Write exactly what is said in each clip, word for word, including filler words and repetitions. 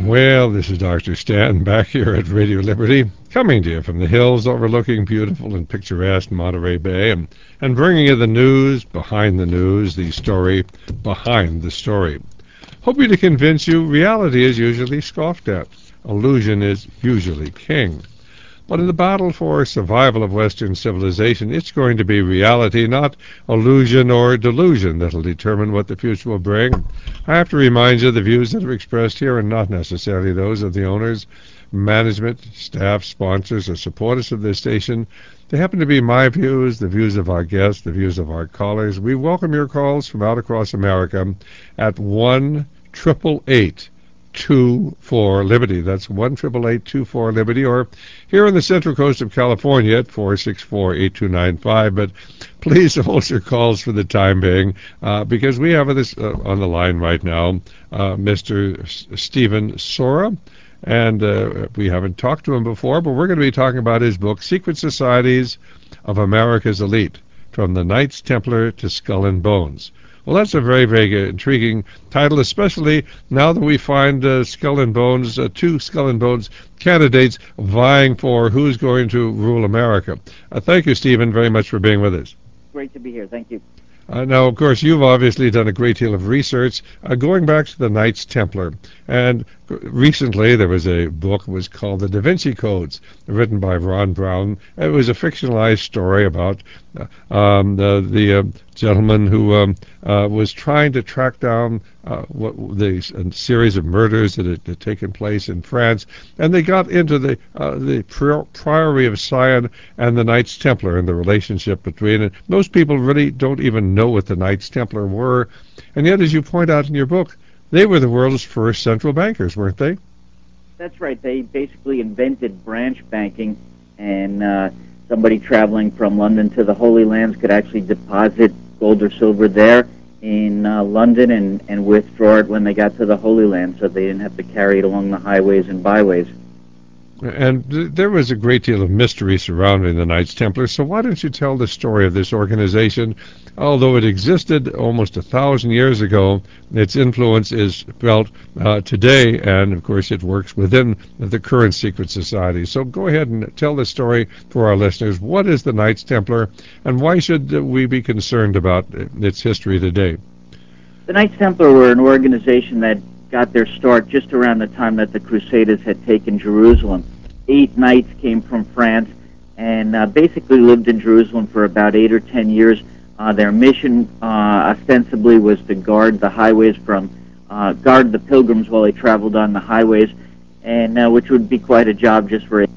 Well, this is Doctor Stan back here at Radio Liberty, coming to you from the hills overlooking beautiful and picturesque Monterey Bay, and, and bringing you the news behind the news, the story behind the story. Hoping to convince you reality is usually scoffed at. Illusion is usually king. But in the battle for survival of Western civilization, it's going to be reality, not illusion or delusion, that'll determine what the future will bring. I have to remind you the views that are expressed here are not necessarily those of the owners, management, staff, sponsors, or supporters of this station. They happen to be my views, the views of our guests, the views of our callers. We welcome your calls from out across America at one triple eight two four Liberty. That's one triple eight two four Liberty, or here on the Central Coast of California at four six four eight two nine five. But please hold your calls for the time being, uh, because we have this uh, on the line right now, uh, Mister S- Stephen Sora, and uh, we haven't talked to him before, but we're going to be talking about his book, Secret Societies of America's Elite, From the Knights Templar to Skull and Bones. Well, that's a very, very intriguing title, especially now that we find uh, Skull and Bones, uh, two Skull and Bones candidates vying for who's going to rule America. Uh, thank you, Stephen, very much for being with us. Great to be here. Thank you. Uh, now, of course, you've obviously done a great deal of research uh, going back to the Knights Templar. And recently there was a book, it was called The Da Vinci Codes, written by Ron Brown. It was a fictionalized story about uh, um, the, the uh, gentleman who um, uh, was trying to track down uh, what the a series of murders that had, had taken place in France. And they got into the, uh, the pri- Priory of Sion and the Knights Templar and the relationship between it. Most people really don't even know what the Knights Templar were. And yet, as you point out in your book, they were the world's first central bankers, weren't they? That's right. They basically invented branch banking, and uh, somebody traveling from London to the Holy Lands could actually deposit gold or silver there in uh, London and, and withdraw it when they got to the Holy Land, so they didn't have to carry it along the highways and byways. And th- there was a great deal of mystery surrounding the Knights Templar, so why don't you tell the story of this organization? Although it existed almost a thousand years ago, its influence is felt uh, today, and of course it works within the current secret society. So go ahead and tell the story for our listeners. What is the Knights Templar, and why should we be concerned about its history today? The Knights Templar were an organization that got their start just around the time that the Crusaders had taken Jerusalem. Eight knights came from France and uh, basically lived in Jerusalem for about eight or ten years. Uh, their mission uh, ostensibly was to guard the highways from, uh, guard the pilgrims while they traveled on the highways, and uh, which would be quite a job just for a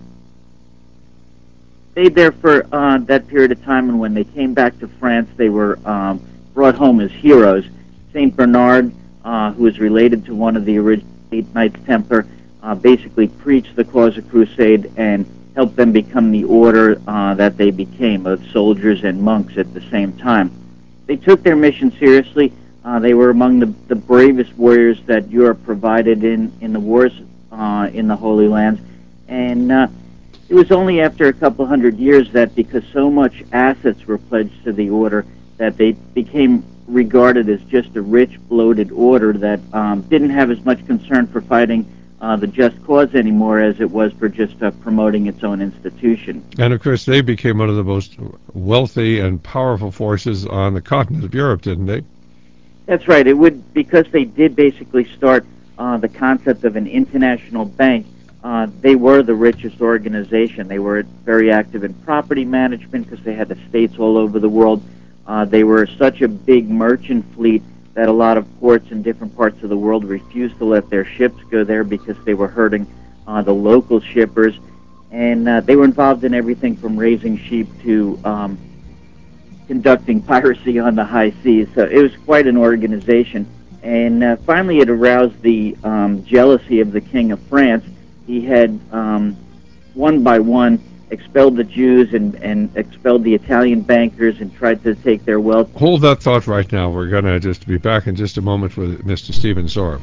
stayed there for uh, that period of time, and when they came back to France, they were um, brought home as heroes. Saint Bernard, uh, who is related to one of the original eight Knights Templar, uh, basically preached the cause of crusade and helped them become the order uh, that they became, of soldiers and monks at the same time. They took their mission seriously. Uh, they were among the, the bravest warriors that Europe provided in, in the wars uh, in the Holy Lands. And uh, it was only after a couple hundred years that, because so much assets were pledged to the order, that they became regarded as just a rich, bloated order that um, didn't have as much concern for fighting uh, the just cause anymore as it was for just uh, promoting its own institution. And of course, they became one of the most wealthy and powerful forces on the continent of Europe, didn't they? That's right. It would, because they did basically start uh, the concept of an international bank. Uh, they were the richest organization. They were very active in property management because they had estates all over the world. Uh, they were such a big merchant fleet that a lot of ports in different parts of the world refused to let their ships go there because they were hurting uh, the local shippers. And uh, they were involved in everything from raising sheep to um, conducting piracy on the high seas. So it was quite an organization. And uh, finally it aroused the um, jealousy of the King of France. He had, um, one by one, expelled the Jews and, and expelled the Italian bankers and tried to take their wealth. Hold that thought right now. We're going to just be back in just a moment with Mister Stephen Sora.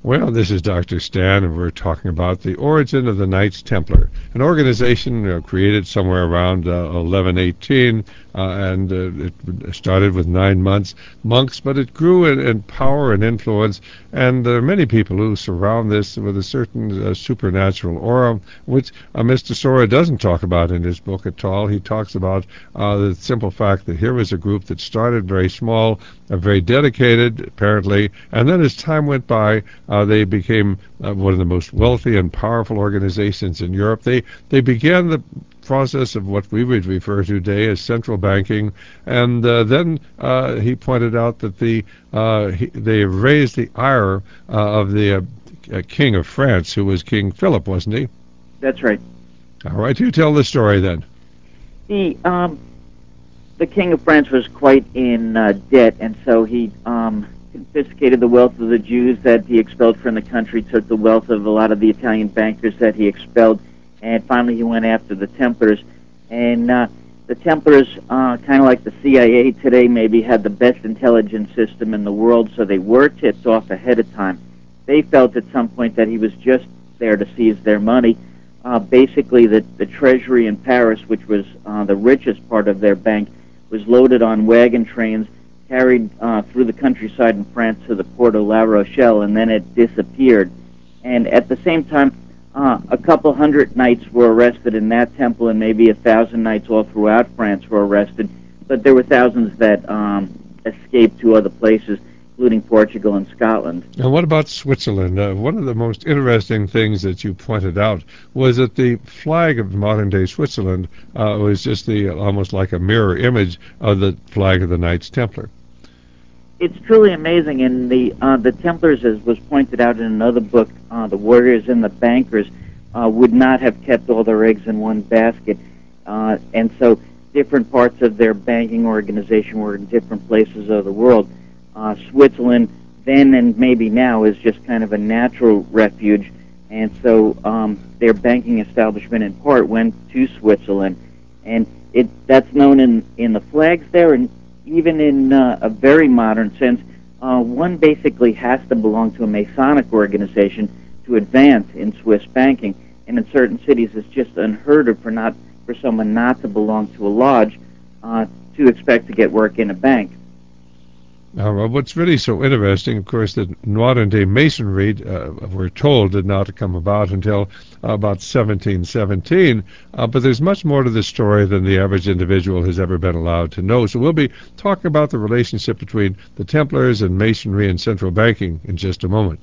Well, this is Doctor Stan, and we're talking about the origin of the Knights Templar, an organization uh, created somewhere around uh, eleven eighteen, uh, and uh, it started with nine months monks, but it grew in, in power and influence, and there are many people who surround this with a certain uh, supernatural aura, which uh, Mister Sora doesn't talk about in his book at all. He talks about uh, the simple fact that here was a group that started very small, uh, very dedicated, apparently, and then as time went by, uh, they became uh, one of the most wealthy and powerful organizations in Europe. They they began the process of what we would refer to today as central banking, and uh, then uh, he pointed out that the uh, he, they raised the ire uh, of the uh, uh, King of France, who was King Philip, wasn't he? That's right. All right, you tell the story then. The um, the King of France was quite in uh, debt, and so he um, confiscated the wealth of the Jews that he expelled from the country, took the wealth of a lot of the Italian bankers that he expelled, and finally he went after the Templars. And uh, the Templars, uh, kind of like the C I A today, maybe had the best intelligence system in the world, so they were tipped off ahead of time. They felt at some point that he was just there to seize their money. Uh, basically, the, the treasury in Paris, which was uh, the richest part of their bank, was loaded on wagon trains, carried uh, through the countryside in France to the port of La Rochelle, and then it disappeared. And at the same time, uh, a couple hundred knights were arrested in that temple, and maybe a thousand knights all throughout France were arrested. But there were thousands that um, escaped to other places, including Portugal and Scotland. And what about Switzerland? Uh, one of the most interesting things that you pointed out was that the flag of modern-day Switzerland uh, was just the almost like a mirror image of the flag of the Knights Templar. It's truly amazing, and the uh, the Templars, as was pointed out in another book, uh, the Warriors and the Bankers, uh, would not have kept all their eggs in one basket, uh, and so different parts of their banking organization were in different places of the world. Uh, Switzerland, then and maybe now, is just kind of a natural refuge, and so um, their banking establishment in part went to Switzerland, and it that's known in, in the flags there, and even in uh, a very modern sense, uh, one basically has to belong to a Masonic organization to advance in Swiss banking, and in certain cities it's just unheard of for not for someone not to belong to a lodge uh, to expect to get work in a bank. Now, uh, what's really so interesting, of course, that modern-day masonry, uh, we're told, did not come about until uh, about seventeen seventeen, uh, but there's much more to this story than the average individual has ever been allowed to know. So we'll be talking about the relationship between the Templars and masonry and central banking in just a moment.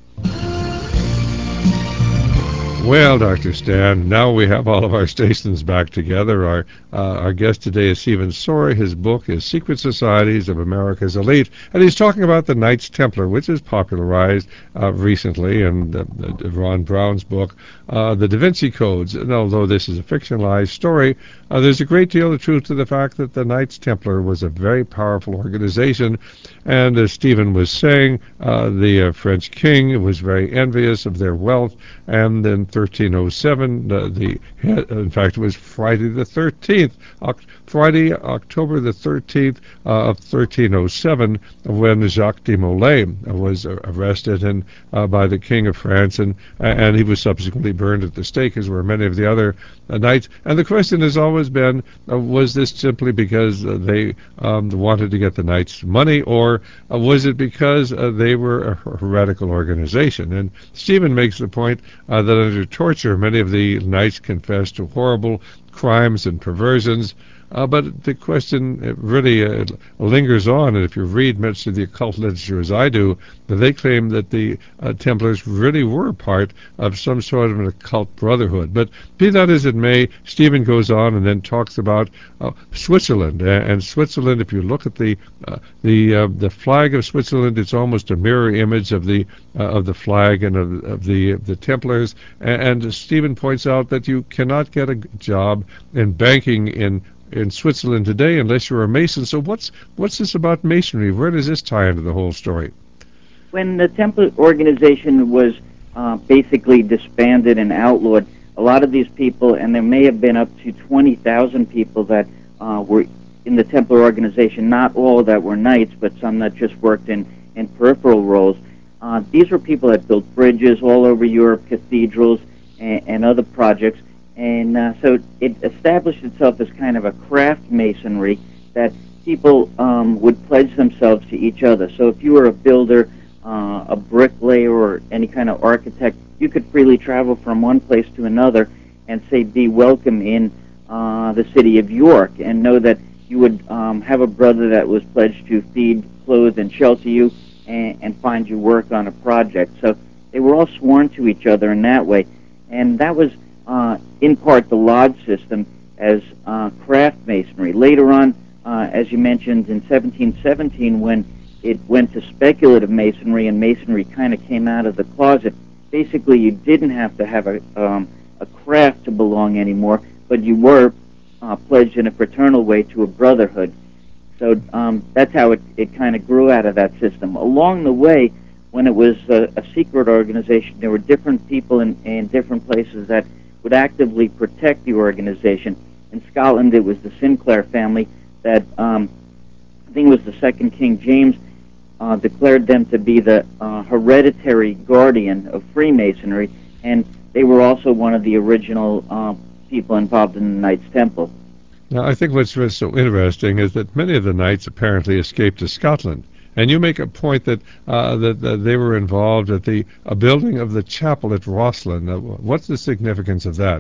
Well, Doctor Stan, now we have all of our stations back together. Our uh, our guest today is Stephen Sora. His book is Secret Societies of America's Elite, and he's talking about the Knights Templar, which is popularized uh, recently in the, the Ron Brown's book, uh, The Da Vinci Codes. And although this is a fictionalized story, uh, there's a great deal of truth to the fact that the Knights Templar was a very powerful organization, and as Stephen was saying, uh, the uh, French king was very envious of their wealth, and in thirteen oh seven, uh, the in fact it was Friday the thirteenth, Friday, October the thirteenth uh, of thirteen oh seven, when Jacques de Molay was uh, arrested and uh, by the King of France, and and he was subsequently burned at the stake, as were many of the other uh, knights. And the question has always been, uh, was this simply because uh, they um, wanted to get the knights' money, or uh, was it because uh, they were a heretical organization? And Stephen makes the point uh, that under torture, many of the knights confessed to horrible crimes and perversions. Uh, but the question really uh, lingers on, and if you read much of the occult literature as I do, they claim that the uh, Templars really were part of some sort of an occult brotherhood. But be that as it may, Stephen goes on and then talks about uh, Switzerland. Uh, and Switzerland, if you look at the uh, the uh, the flag of Switzerland, it's almost a mirror image of the uh, of the flag and of, of the of the Templars. And, and Stephen points out that you cannot get a job in banking in in Switzerland today unless you're a Mason. So what's what's this about Masonry? Where does this tie into the whole story? When the Templar organization was uh, basically disbanded and outlawed, a lot of these people, and there may have been up to twenty thousand people that uh, were in the Templar organization, not all that were knights, but some that just worked in, in peripheral roles, Uh, these were people that built bridges all over Europe, cathedrals, and, and other projects. And uh, so it established itself as kind of a craft masonry that people um, would pledge themselves to each other. So if you were a builder, uh, a bricklayer, or any kind of architect, you could freely travel from one place to another and say, be welcome in uh, the city of York, and know that you would um, have a brother that was pledged to feed, clothe, and shelter you, and, and find you work on a project. So they were all sworn to each other in that way. And that was, uh, in part, the lodge system as uh, craft masonry. Later on, uh, as you mentioned, in seventeen seventeen, when it went to speculative masonry and masonry kind of came out of the closet, basically you didn't have to have a, um, a craft to belong anymore, but you were uh, pledged in a fraternal way to a brotherhood. So um, that's how it, it kind of grew out of that system. Along the way, when it was a, a secret organization, there were different people in, in different places that would actively protect the organization. In Scotland, it was the Sinclair family that, um, I think it was the second King James, uh, declared them to be the uh, hereditary guardian of Freemasonry, and they were also one of the original uh, people involved in the Knights Temple. Now, I think what's so interesting is that many of the knights apparently escaped to Scotland. And you make a point that uh, that, that they were involved at the uh, building of the chapel at Rosslyn. Uh, what's the significance of that?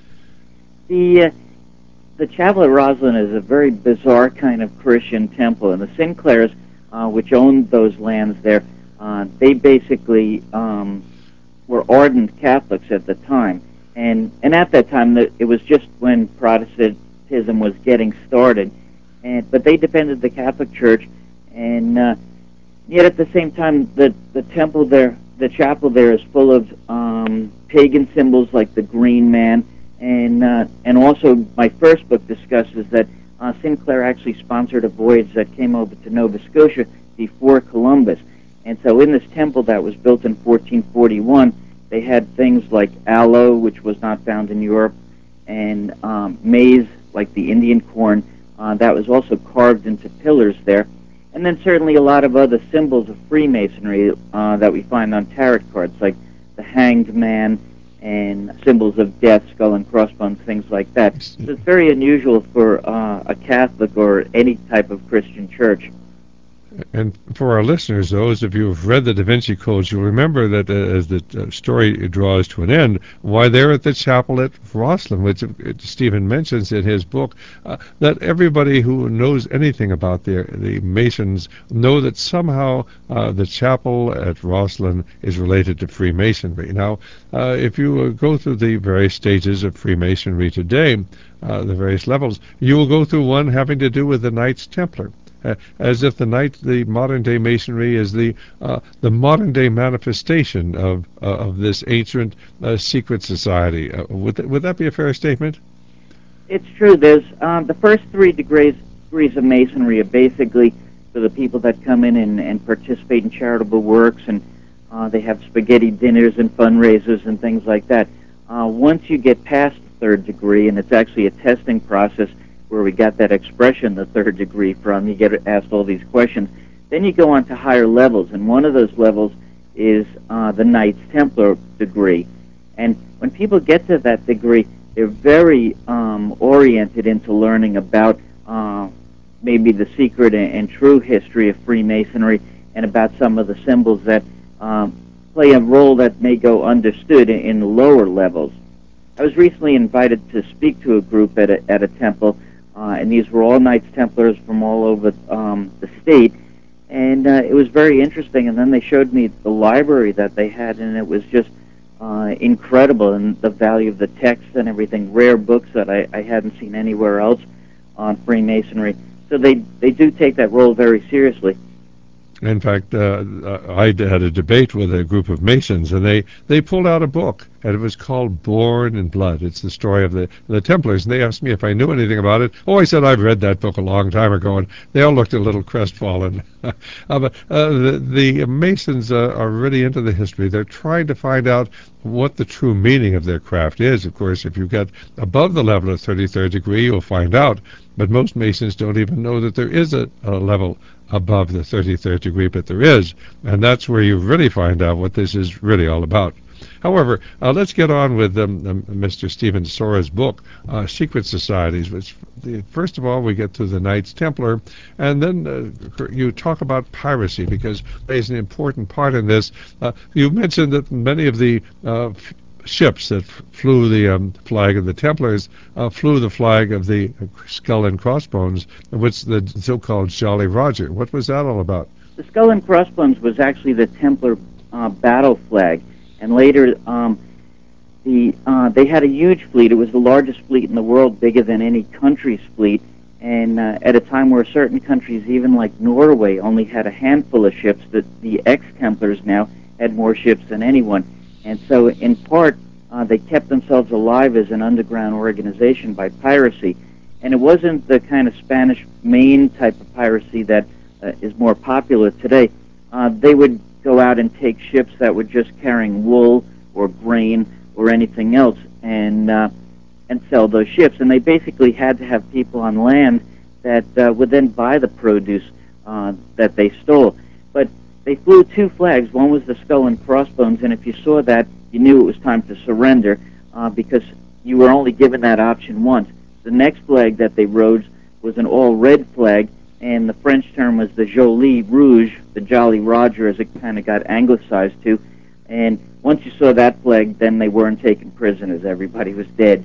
The uh, the chapel at Rosslyn is a very bizarre kind of Christian temple, and the Sinclairs, uh, which owned those lands there, uh, they basically um, were ardent Catholics at the time, and and at that time the, it was just when Protestantism was getting started, and but they defended the Catholic Church. And uh, yet, at the same time, the the temple there, the chapel there, is full of um, pagan symbols like the Green Man, and uh, and also my first book discusses that uh, Sinclair actually sponsored a voyage that came over to Nova Scotia before Columbus. And so, in this temple that was built in fourteen forty-one, they had things like aloe, which was not found in Europe, and um, maize, like the Indian corn, uh, that was also carved into pillars there. And then certainly a lot of other symbols of Freemasonry uh, that we find on tarot cards, like the Hanged Man and symbols of death, skull and crossbones, things like that. So it's very unusual for uh, a Catholic or any type of Christian church. And for our listeners, those of you who have read the Da Vinci Codes, you'll remember that uh, as the uh, story draws to an end, why they're at the chapel at Rosslyn, which uh, Stephen mentions in his book, uh, that everybody who knows anything about the, the Masons know that somehow uh, the chapel at Rosslyn is related to Freemasonry. Now, uh, if you uh, go through the various stages of Freemasonry today, uh, the various levels, you will go through one having to do with the Knights Templar. Uh, as if the night, the modern-day Masonry is the uh, the modern-day manifestation of uh, of this ancient uh, secret society. Uh, would th- would that be a fair statement? It's true. There's um, the first three degrees degrees of Masonry are basically for the people that come in and, and participate in charitable works, and uh, they have spaghetti dinners and fundraisers and things like that. Uh, once you get past the third degree, and it's actually a testing process where we got that expression, the third degree, from. You get asked all these questions. Then you go on to higher levels, and one of those levels is uh, the Knights Templar degree. And when people get to that degree, they're very um, oriented into learning about uh, maybe the secret and, and true history of Freemasonry, and about some of the symbols that um, play a role that may go understood in, in the lower levels. I was recently invited to speak to a group at a, at a temple. Uh, and these were all Knights Templars from all over um, the state, and uh, it was very interesting. And then they showed me the library that they had, and it was just uh, incredible, and the value of the text and everything, rare books that I, I hadn't seen anywhere else on Freemasonry. So they, they do take that role very seriously. In fact, uh, I had a debate with a group of Masons, and they, they pulled out a book, and it was called Born in Blood. It's the story of the, the Templars, and they asked me if I knew anything about it. Oh, I said, I've read that book a long time ago, and they all looked a little crestfallen. uh, but uh, the, the Masons uh, are really into the history. They're trying to find out what the true meaning of their craft is. Of course, if you get above the level of thirty-third degree, you'll find out but most Masons don't even know that there is a, a level above the thirty-third degree, but there is, and that's where you really find out what this is really all about. However, uh, let's get on with um, um, Mister Stephen Sora's book, uh, Secret Societies, which, the, first of all, we get to the Knights Templar, and then uh, you talk about piracy, because there's an important part in this. Uh, you mentioned that many of the uh, f- ships that f- flew the um, flag of the Templars uh, flew the flag of the Skull and Crossbones, which the so-called Jolly Roger. What was that all about? The Skull and Crossbones was actually the Templar uh, battle flag. And later, um, the uh, they had a huge fleet. It was the largest fleet in the world, bigger than any country's fleet. And uh, at a time where certain countries, even like Norway, only had a handful of ships, that the ex-Templars now had more ships than anyone. And so, in part, uh, they kept themselves alive as an underground organization by piracy. And it wasn't the kind of Spanish Main type of piracy that uh, is more popular today. Uh, they would go out and take ships that were just carrying wool or grain or anything else, and uh, and sell those ships. And they basically had to have people on land that uh, would then buy the produce uh, that they stole. But they flew two flags. One was the Skull and Crossbones, and if you saw that, you knew it was time to surrender uh, because you were only given that option once. The next flag that they rode was an all-red flag, and the French term was the Joli Rouge, the Jolly Roger, as it kind of got anglicized to. And once you saw that flag, then they weren't taken prisoners. Everybody was dead.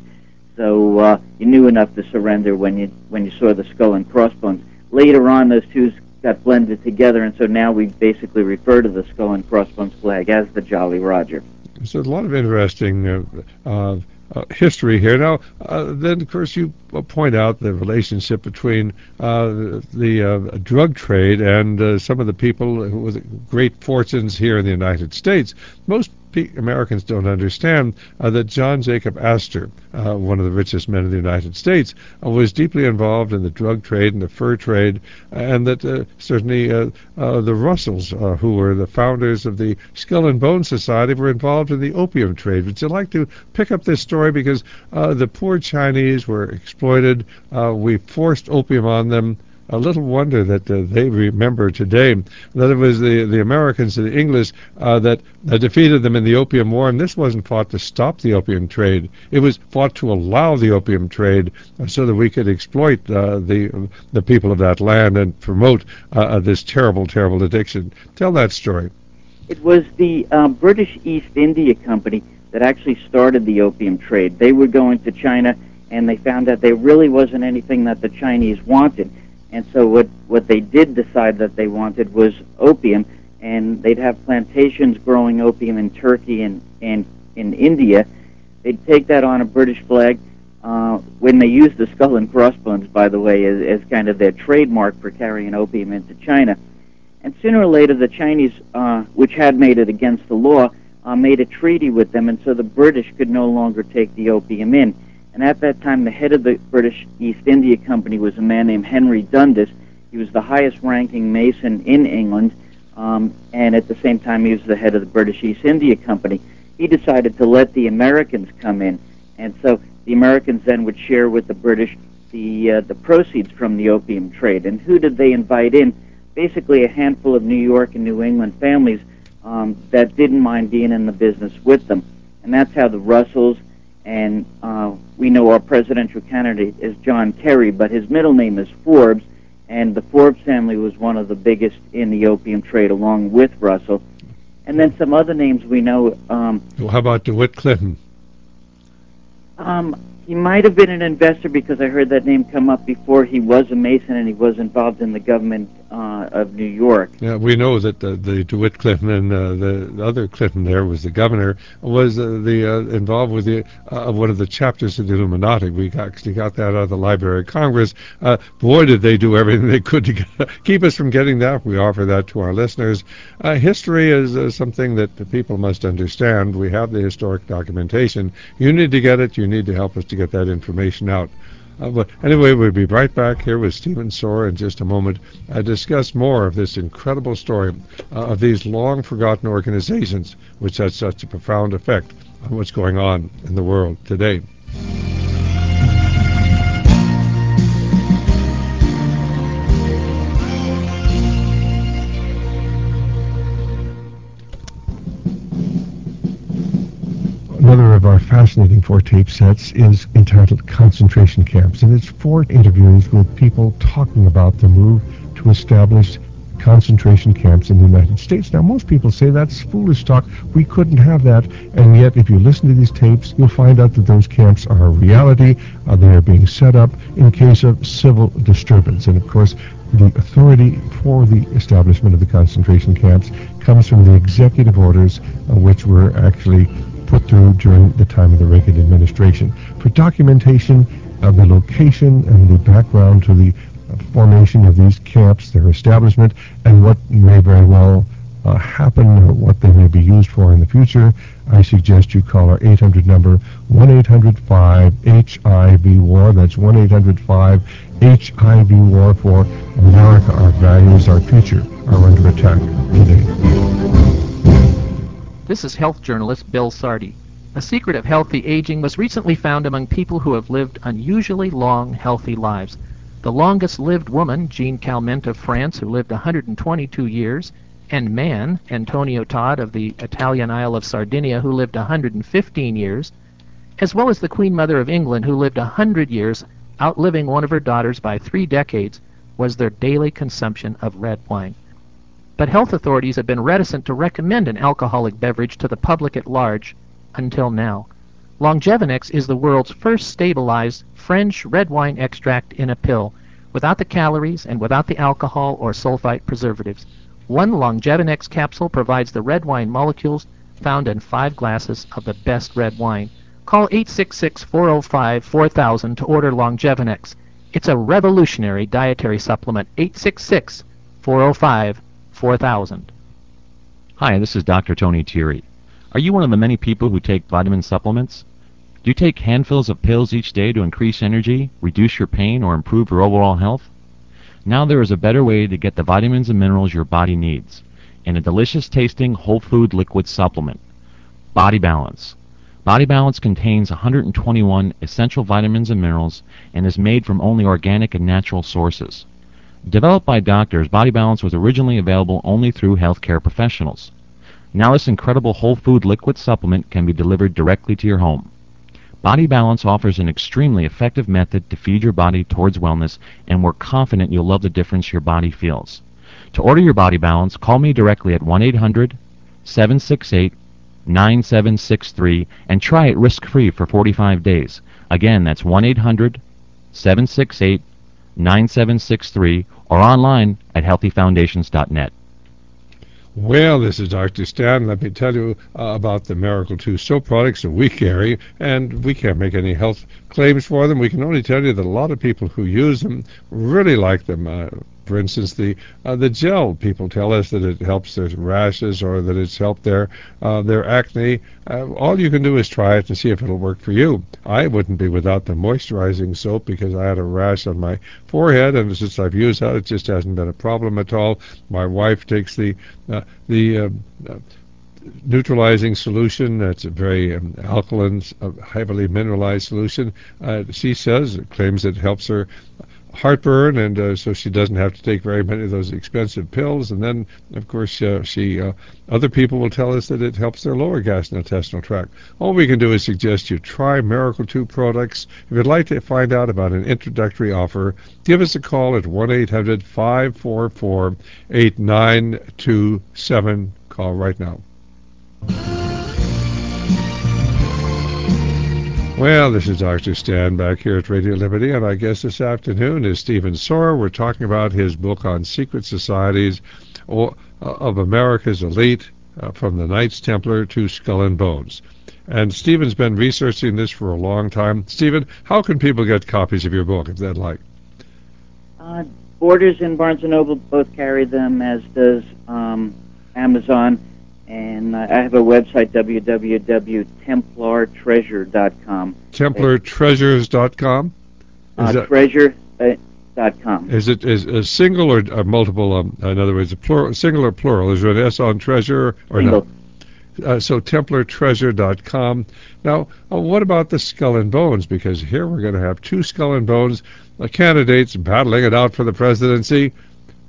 So uh, you knew enough to surrender when you when you saw the Skull and Crossbones. Later on, those two got blended together, and so now we basically refer to the Skull and Crossbones flag as the Jolly Roger. So a lot of interesting uh, uh, uh, history here. Now, uh, then, of course, you point out the relationship between uh, the, the uh, drug trade and uh, some of the people with great fortunes here in the United States. Most Americans don't understand uh, that John Jacob Astor, uh, one of the richest men in the United States, uh, was deeply involved in the drug trade and the fur trade, and that uh, certainly uh, uh, the Russells, uh, who were the founders of the Skull and Bone Society, were involved in the opium trade. Would you like to pick up this story? Because uh, the poor Chinese were exploited. Uh, we forced opium on them. A little wonder that uh, they remember today that it was the, the Americans and the English uh, that uh, defeated them in the Opium War, and this wasn't fought to stop the opium trade. It was fought to allow the opium trade uh, so that we could exploit uh, the the people of that land and promote uh, this terrible, terrible addiction. Tell that story. It was the uh, British East India Company that actually started the opium trade. They were going to China, and they found that there really wasn't anything that the Chinese wanted. And so what, what they did decide that they wanted was opium, and they'd have plantations growing opium in Turkey and, and in India. They'd take that on a British flag. Uh, when they used the Skull and Crossbones, by the way, as, as kind of their trademark for carrying opium into China. And sooner or later, the Chinese, uh, which had made it against the law, uh, made a treaty with them, and so the British could no longer take the opium in. And at that time, the head of the British East India Company was a man named Henry Dundas. He was the highest-ranking Mason in England, um, and at the same time, he was the head of the British East India Company. He decided to let the Americans come in, and so the Americans then would share with the British the uh, the proceeds from the opium trade. And who did they invite in? Basically, a handful of New York and New England families um, that didn't mind being in the business with them, and that's how the Russells. And uh, we know our presidential candidate is John Kerry, but his middle name is Forbes, and the Forbes family was one of the biggest in the opium trade, along with Russell. And then some other names we know. Um, well, how about DeWitt Clinton? Um, he might have been an investor because I heard that name come up before. He was a Mason, and he was involved in the government uh, of New York. Yeah, we know that uh, the DeWitt Clinton and uh, the, the other Clinton there was the governor, was uh, the uh, involved with the uh, one of the chapters of the Illuminati. We actually got that out of the Library of Congress. Uh, boy, did they do everything they could to get, keep us from getting that. We offer that to our listeners. Uh, history is uh, something that the people must understand. We have the historic documentation. You need to get it. You need to help us to get that information out. Uh, but anyway, we'll be right back here with Stephen Sora in just a moment. Uh, discuss more of this incredible story uh, of these long-forgotten organizations which had such a profound effect on what's going on in the world today. of our fascinating four tape sets is entitled Concentration Camps, and it's four interviews with people talking about the move to establish concentration camps in the United States. Now, most people say that's foolish talk. We couldn't have that. And yet, if you listen to these tapes, you'll find out that those camps are a reality. Uh, they are being set up in case of civil disturbance. And, of course, the authority for the establishment of the concentration camps comes from the executive orders, uh, which were actually put through during the time of the Reagan administration. For documentation of the location and the background to the formation of these camps, their establishment, and what may very well uh, happen or what they may be used for in the future, I suggest you call our eight hundred number, one eight hundred five H I V war. That's one eight hundred five H I V war for America. Our values, our future are under attack today. This is health journalist Bill Sardi. A secret of healthy aging was recently found among people who have lived unusually long, healthy lives. The longest-lived woman, Jean Calment of France, who lived one hundred twenty-two years, and man, Antonio Todd of the Italian Isle of Sardinia, who lived one hundred fifteen years, as well as the Queen Mother of England, who lived one hundred years, outliving one of her daughters by three decades, was their daily consumption of red wine. But health authorities have been reticent to recommend an alcoholic beverage to the public at large until now. Longevinex is the world's first stabilized French red wine extract in a pill, without the calories and without the alcohol or sulfite preservatives. One Longevinex capsule provides the red wine molecules found in five glasses of the best red wine. Call eight six six, four oh five, four thousand to order Longevinex. It's a revolutionary dietary supplement. eight six six, four oh five, four thousand. Hi, this is Doctor Tony Thierry. Are you one of the many people who take vitamin supplements? Do you take handfuls of pills each day to increase energy, reduce your pain, or improve your overall health? Now there is a better way to get the vitamins and minerals your body needs, in a delicious-tasting whole food liquid supplement. Body Balance. Body Balance contains one hundred twenty-one essential vitamins and minerals and is made from only organic and natural sources. Developed by doctors, Body Balance was originally available only through healthcare professionals. Now this incredible whole food liquid supplement can be delivered directly to your home. Body Balance offers an extremely effective method to feed your body towards wellness, and we're confident you'll love the difference your body feels. To order your Body Balance, call me directly at one eight hundred, seven six eight, nine seven six three and try it risk-free for forty-five days. Again, that's one eight hundred, seven six eight, nine seven six three or online at healthy foundations dot net. Well, this is Doctor Stan. Let me tell you uh, about the Miracle two soap products that we carry, and we can't make any health claims for them. We can only tell you that a lot of people who use them really like them. Uh, for instance, the uh, the gel, people tell us that it helps their rashes or that it's helped their uh, their acne. Uh, all you can do is try it and see if it'll work for you. I wouldn't be without the moisturizing soap because I had a rash on my forehead, and since I've used that, it just hasn't been a problem at all. My wife takes the uh, the uh, uh, neutralizing solution. That's a very um, alkaline, uh, heavily mineralized solution. Uh, she says, it claims it helps her heartburn, and uh, so she doesn't have to take very many of those expensive pills. And then, of course, uh, she uh, other people will tell us that it helps their lower gastrointestinal tract. All we can do is suggest you try Miracle two products. If you'd like to find out about an introductory offer, give us a call at one eight hundred, five four four, eight nine two seven. Call right now. Well, this is Doctor Stan back here at Radio Liberty, and our guest this afternoon is Stephen Sorer. We're talking about his book on secret societies or, uh, of America's elite, uh, from the Knights Templar to Skull and Bones. And Stephen's been researching this for a long time. Stephen, how can people get copies of your book if they'd like? Uh, Borders and Barnes and Noble both carry them, as does um, Amazon. And I have a website, w w w dot templar treasure dot com. templar treasures dot com? Uh, treasure dot com. Is it is a single or a multiple? Um, in other words, a plural, single or plural? Is there an S on treasure or Single. no? Uh, so templar treasure dot com. Now, uh, what about the Skull and Bones? Because here we're going to have two Skull and Bones uh, candidates battling it out for the presidency.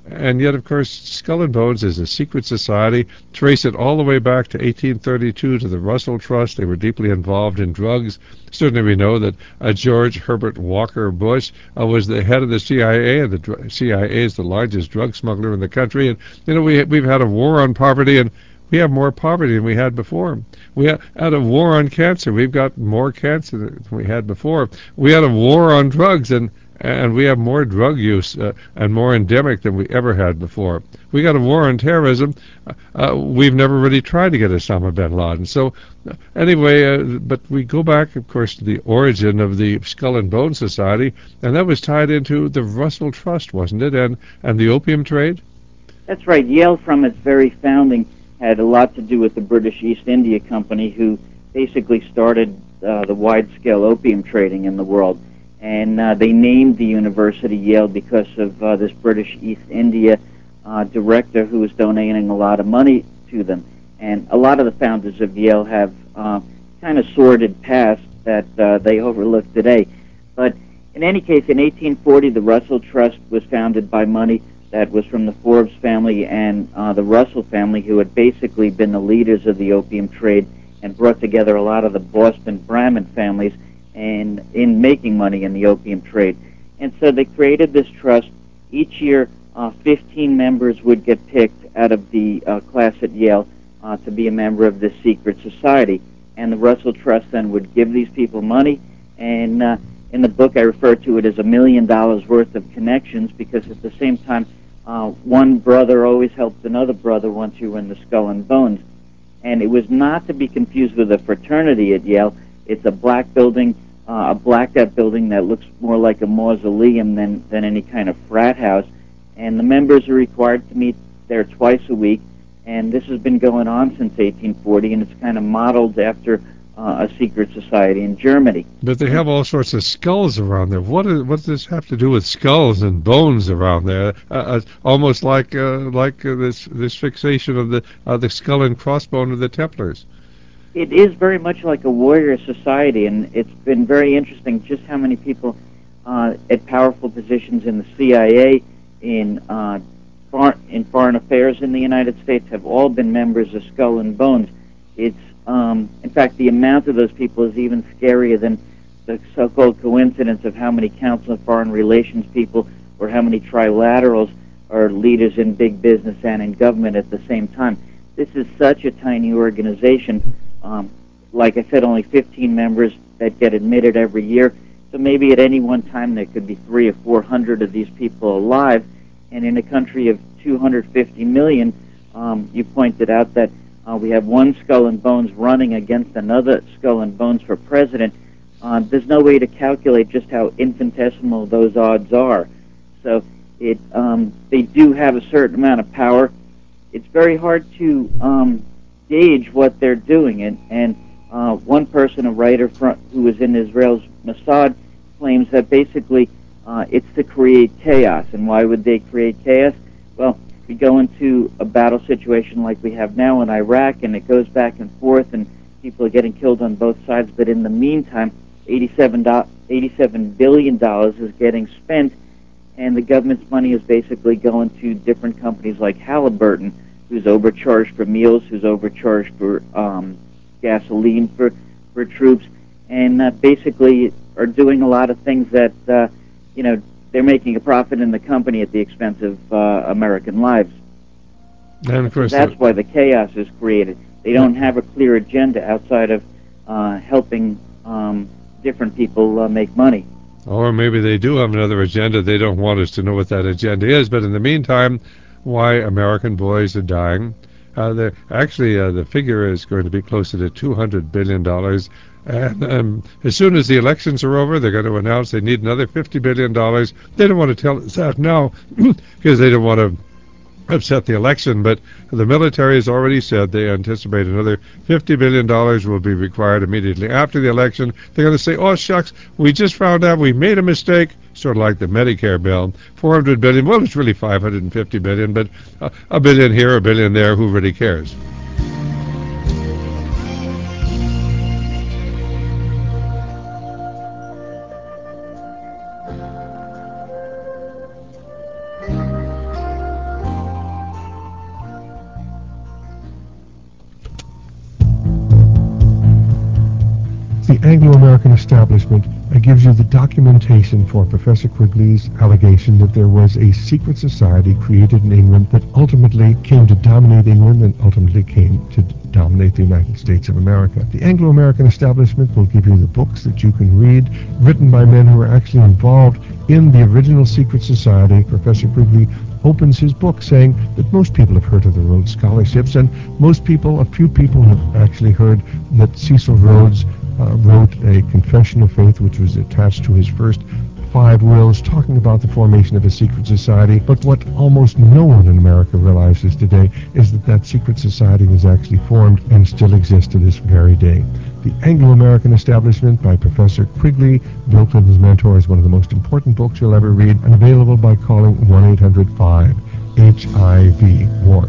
And yet, of course, Skull and Bones is a secret society. Trace it all the way back to eighteen thirty-two to the Russell Trust. They were deeply involved in drugs. Certainly we know that uh, George Herbert Walker Bush uh, was the head of the C I A, and the dr- C I A is the largest drug smuggler in the country. And, you know, we, we've had a war on poverty, and we have more poverty than we had before. We had, had a war on cancer. We've got more cancer than we had before. We had a war on drugs, and and we have more drug use uh, and more endemic than we ever had before. We got a war on terrorism. Uh, we've never really tried to get Osama bin Laden. So uh, anyway, uh, but we go back, of course, to the origin of the Skull and Bone Society, and that was tied into the Russell Trust, wasn't it, and, and the opium trade? That's right. Yale, from its very founding, had a lot to do with the British East India Company, who basically started uh, the wide-scale opium trading in the world. And uh, they named the university Yale because of uh, this British East India uh, director who was donating a lot of money to them. And a lot of the founders of Yale have uh, kind of sordid past that uh, they overlook today. But in any case, in eighteen forty, the Russell Trust was founded by money that was from the Forbes family and uh, the Russell family, who had basically been the leaders of the opium trade and brought together a lot of the Boston Brahmin families and in making money in the opium trade. And so they created this trust. Each year, uh, fifteen members would get picked out of the uh, class at Yale uh, to be a member of this secret society. And the Russell Trust then would give these people money. And uh, in the book, I refer to it as a million dollars worth of connections, because at the same time, uh, one brother always helped another brother once you were in the Skull and Bones. And it was not to be confused with a fraternity at Yale. It's a black building, uh, a blacked-out building that looks more like a mausoleum than, than any kind of frat house. And the members are required to meet there twice a week. And this has been going on since eighteen forty, and it's kind of modeled after uh, a secret society in Germany. But they have all sorts of skulls around there. What, is, what does this have to do with skulls and bones around there? Uh, uh, almost like uh, like uh, this this fixation of the uh, the skull and crossbone of the Templars. It is very much like a warrior society, and it's been very interesting just how many people uh, at powerful positions in the C I A, in uh, far, in foreign affairs in the United States, have all been members of Skull and Bones. It's um, in fact, the amount of those people is even scarier than the so-called coincidence of how many Council of Foreign Relations people or how many trilaterals are leaders in big business and in government at the same time. This is such a tiny organization. Um, like I said, only fifteen members that get admitted every year. So maybe at any one time there could be three or four hundred of these people alive. And in a country of two hundred fifty million, um, you pointed out that uh, we have one Skull and Bones running against another Skull and Bones for president. Uh, there's no way to calculate just how infinitesimal those odds are. So it um, they do have a certain amount of power. It's very hard to um, gauge what they're doing. And, and uh, one person, a writer from, who was in Israel's Mossad, claims that basically uh, it's to create chaos. And why would they create chaos? Well, we go into a battle situation like we have now in Iraq, and it goes back and forth, and people are getting killed on both sides. But in the meantime, eighty-seven billion dollars is getting spent, and the government's money is basically going to different companies like Halliburton, who's overcharged for meals, who's overcharged for um, gasoline for, for troops, and uh, basically are doing a lot of things that, uh, you know, they're making a profit in the company at the expense of uh, American lives. And of course, that's why the chaos is created. They don't have a clear agenda outside of uh, helping um, different people uh, make money. Or maybe they do have another agenda. They don't want us to know what that agenda is. But in the meantime, why American boys are dying. Uh, actually, uh, the figure is going to be closer to two hundred billion dollars. And um, as soon as the elections are over, they're going to announce they need another fifty billion dollars. They don't want to tell us that now because they don't want to upset the election. But the military has already said they anticipate another fifty billion dollars will be required immediately after the election. They're going to say, oh, shucks, we just found out we made a mistake. Sort of like the Medicare bill, four hundred billion dollars. Well, it's really five hundred fifty billion dollars, but uh, a billion here, a billion there. Who really cares? Anglo-American establishment uh, gives you the documentation for Professor Quigley's allegation that there was a secret society created in England that ultimately came to dominate England and ultimately came to dominate the United States of America. The Anglo-American establishment will give you the books that you can read, written by men who are actually involved in the original secret society. Professor Quigley opens his book saying that most people have heard of the Rhodes Scholarships, and most people, a few people have actually heard that Cecil Rhodes uh, wrote a confession of faith which was attached to his first five wills talking about the formation of a secret society. But what almost no one in America realizes today is that that secret society was actually formed and still exists to this very day. The Anglo-American Establishment by Professor Quigley, Bill Clinton's mentor, is one of the most important books you'll ever read, and available by calling one eight hundred five H I V WARP.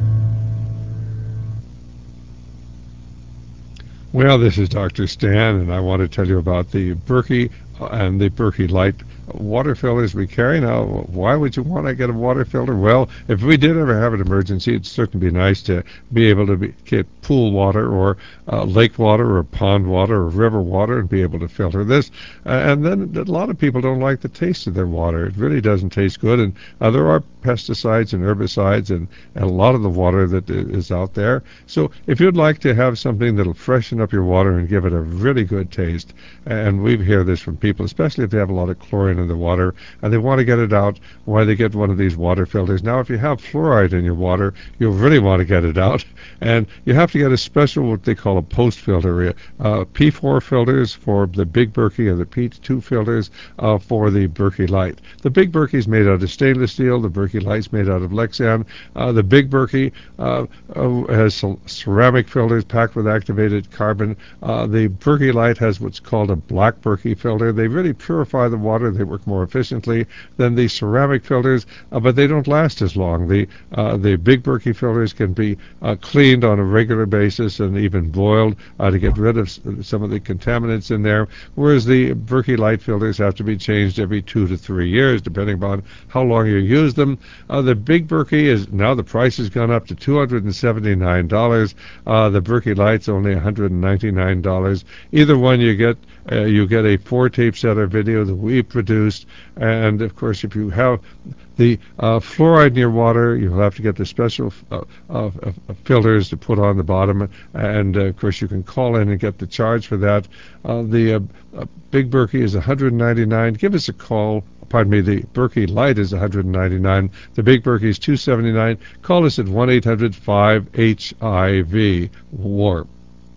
Well, this is Doctor Stan, and I want to tell you about the Berkey uh, and the Berkey Light water filters we carry. Now, why would you want to get a water filter? Well, if we did ever have an emergency, it'd certainly be nice to be able to be, get pool water or uh, lake water or pond water or river water and be able to filter this. Uh, and then a lot of people don't like the taste of their water. It really doesn't taste good, and uh, there are pesticides and herbicides and, and a lot of the water that is out there. So if you'd like to have something that'll freshen up your water and give it a really good taste, and we hear this from people, especially if they have a lot of chlorine in the water and they want to get it out, why they get one of these water filters. Now, if you have fluoride in your water, you'll really want to get it out, and you have to get a special, what they call a post filter, uh, P four filters for the Big Berkey and the P two filters uh, for the Berkey Light. The Big Berkey is made out of stainless steel. The Berkey Light's made out of Lexan. Uh, the Big Berkey uh, uh, has ceramic filters packed with activated carbon. Uh, the Berkey Light has what's called a black Berkey filter. They really purify the water. They work more efficiently than the ceramic filters, uh, but they don't last as long. The uh, the Big Berkey filters can be uh, cleaned on a regular basis and even boiled uh, to get rid of s- some of the contaminants in there, whereas the Berkey Light filters have to be changed every two to three years, depending on how long you use them. Uh, the Big Berkey is now, the price has gone up to two hundred seventy-nine dollars. Uh, the Berkey Light's only one hundred ninety-nine dollars. Either one you get, uh, you get a four-tape set of video that we produced, and of course, if you have the uh, fluoride in your water, you'll have to get the special uh, uh, uh, filters to put on the bottom, and uh, of course, you can call in and get the charge for that. Uh, the uh, uh, Big Berkey is one hundred ninety-nine dollars. Give us a call. Pardon me, the Berkey Light is one hundred ninety-nine dollars. The Big Berkey is two hundred seventy-nine dollars. Call us at one eight hundred five H I V WARP.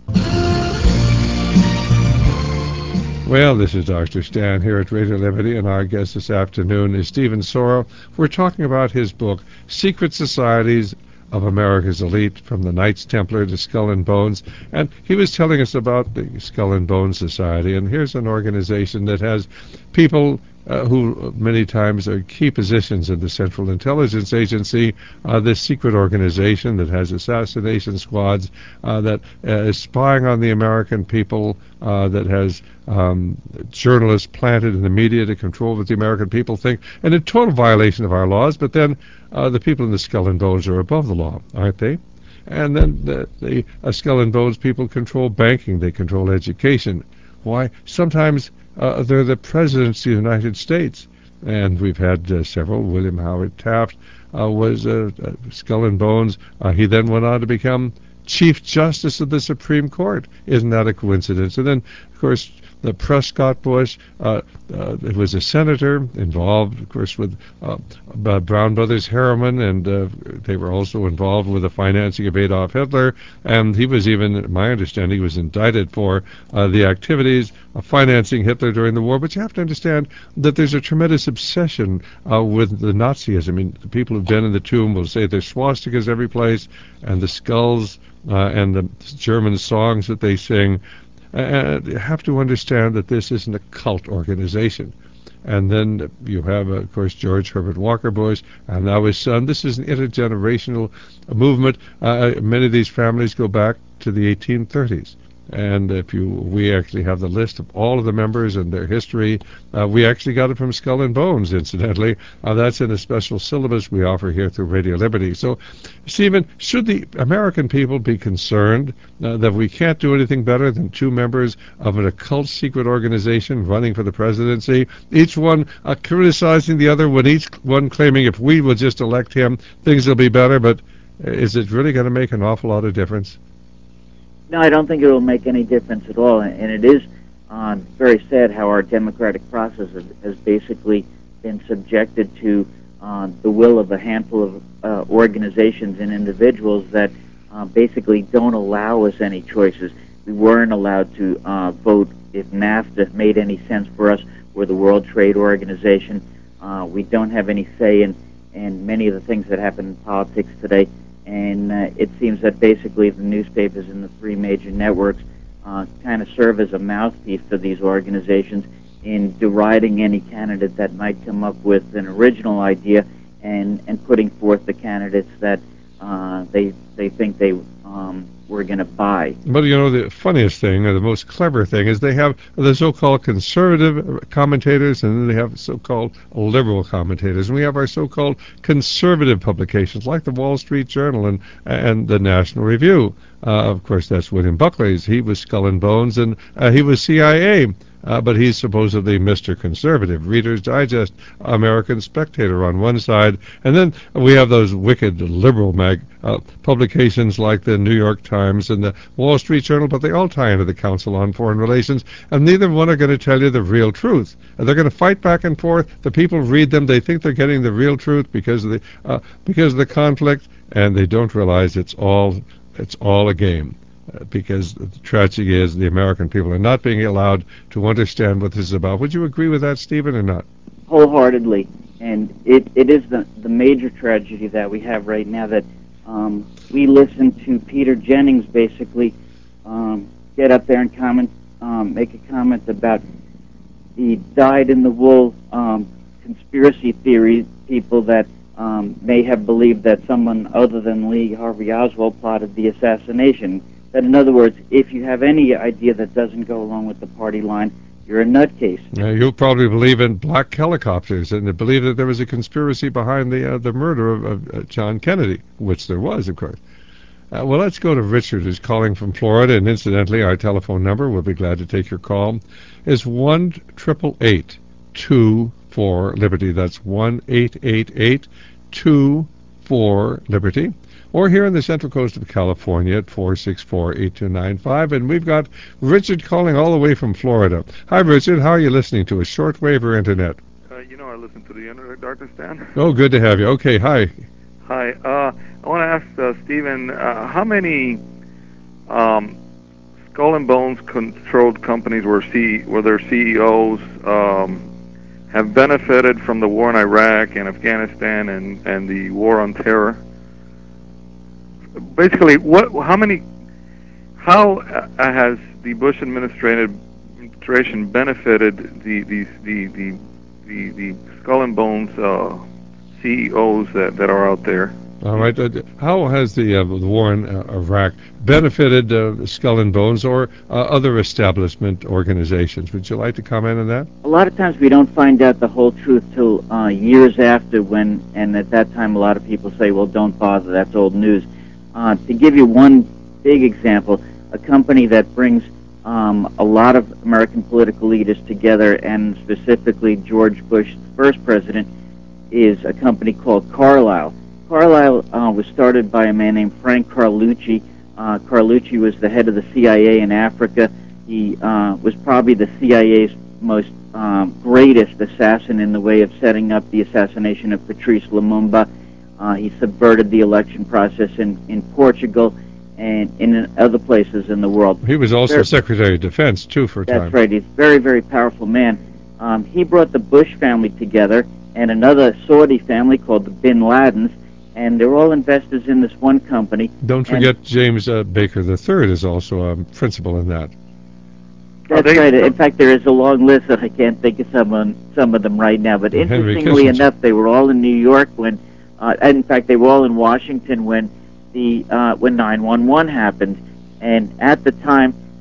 Well, this is Doctor Stan here at Radio Liberty, and our guest this afternoon is Stephen Sorrell. We're talking about his book, Secret Societies of America's Elite, from the Knights Templar to Skull and Bones. And he was telling us about the Skull and Bones Society, and here's an organization that has people Uh, who many times are key positions in the Central Intelligence Agency, uh, this secret organization that has assassination squads, uh, that uh, is spying on the American people, uh, that has um, journalists planted in the media to control what the American people think, and in total violation of our laws. But then uh, the people in the Skull and Bones are above the law, aren't they? And then the, the uh, Skull and Bones people control banking, they control education. Why? Sometimes Uh, they're the presidents of the United States, and we've had uh, several. William Howard Taft uh, was uh, uh, Skull and Bones. Uh, he then went on to become Chief Justice of the Supreme Court. Isn't that a coincidence? And then, of course, the Prescott Bush, uh, uh, was a senator involved, of course, with uh, uh, Brown Brothers Harriman, and uh, they were also involved with the financing of Adolf Hitler, and he was even, my understanding, he was indicted for uh, the activities of financing Hitler during the war. But you have to understand that there's a tremendous obsession uh, with the Nazism. I mean, the people who've been in the tomb will say there's swastikas every place, and the skulls uh, and the German songs that they sing. And you have to understand that this isn't a cult organization. And then you have, uh, of course, George Herbert Walker Bush, and now his son. This is an intergenerational movement. Uh, many of these families go back to the eighteen thirties. And if you, we actually have the list of all of the members and their history. Uh, we actually got it from Skull and Bones, incidentally. Uh, that's in a special syllabus we offer here through Radio Liberty. So, Stephen, should the American people be concerned uh, that we can't do anything better than two members of an occult secret organization running for the presidency, each one uh, criticizing the other, when each one claiming if we will just elect him, things will be better? But is it really going to make an awful lot of difference? No, I don't think it will make any difference at all, and it is uh, very sad how our democratic process has, has basically been subjected to uh, the will of a handful of uh, organizations and individuals that uh, basically don't allow us any choices. We weren't allowed to uh, vote if NAFTA made any sense for us, or the World Trade Organization. Uh, we don't have any say in, in many of the things that happen in politics today. And uh, it seems that basically the newspapers and the three major networks uh, kind of serve as a mouthpiece for these organizations in deriding any candidate that might come up with an original idea, and, and putting forth the candidates that uh, they they think they um, were going to buy. But, you know, the funniest thing, or the most clever thing, is they have the so-called conservative commentators, and then they have so-called liberal commentators. And we have our so-called conservative publications, like the Wall Street Journal and, and the National Review. Uh, of course, that's William Buckley's. He was Skull and Bones, and uh, he was C I A. Uh, but he's supposedly Mister Conservative. Reader's Digest, American Spectator on one side, and then we have those wicked liberal mag uh, publications like the New York Times and the Wall Street Journal, but they all tie into the Council on Foreign Relations, and neither one are going to tell you the real truth. And they're going to fight back and forth. The people read them. They think they're getting the real truth because of the uh, because of the conflict, and they don't realize it's all it's all a game. Uh, because the tragedy is the American people are not being allowed to understand what this is about. Would you agree with that, Stephen, or not? Wholeheartedly. And it, it is the, the major tragedy that we have right now, that um, we listen to Peter Jennings basically um, get up there and comment, um, make a comment about the dyed-in-the-wool um, conspiracy theory people that um, may have believed that someone other than Lee Harvey Oswald plotted the assassination. That, in other words, if you have any idea that doesn't go along with the party line, you're a nutcase. Yeah, you'll probably believe in black helicopters and believe that there was a conspiracy behind the uh, the murder of, of uh, John Kennedy, which there was, of course. Uh, well, let's go to Richard, who's calling from Florida, and incidentally, our telephone number, we'll be glad to take your call, is one triple eight two four Liberty. That's one eight eight eight two four Liberty. Or here in the Central Coast of California at four six four, eight two nine five. And we've got Richard calling all the way from Florida. Hi, Richard. How are you listening to us, shortwave or internet? Uh, you know I listen to the internet, Doctor Stan. Oh, good to have you. Okay, hi. Hi. Uh, I want to ask uh, Stephen, uh, how many um, Skull and Bones controlled companies where, C- where their C E Os um, have benefited from the war in Iraq and Afghanistan and, and the war on terror? Basically, what? How many? How uh, has the Bush administration benefited the the the the the, the Skull and Bones uh, C E Os that, that are out there? All right. Uh, how has the, uh, the war in uh, Iraq benefited uh, Skull and Bones or uh, other establishment organizations? Would you like to comment on that? A lot of times we don't find out the whole truth till uh, years after, when, and at that time a lot of people say, well, don't bother, that's old news. Uh, to give you one big example, a company that brings um, a lot of American political leaders together, and specifically George Bush, the first president, is a company called Carlyle. Carlyle uh, was started by a man named Frank Carlucci. Uh, Carlucci was the head of the C I A in Africa. He uh, was probably the C I A's most um, greatest assassin in the way of setting up the assassination of Patrice Lumumba. Uh, he subverted the election process in, in Portugal and in other places in the world. He was also very, Secretary of Defense, too, for a that's time. That's right. He's a very, very powerful man. Um, he brought the Bush family together and another Saudi family called the Bin Ladens, and they're all investors in this one company. Don't forget James uh, Baker the Third is also a principal in that. That's they, right. In fact, there is a long list, and I can't think of some, some of them right now. But Henry interestingly Kissinger. enough, they were all in New York when... Uh, in fact, they were all in Washington when the uh, when nine one one happened, and at the time,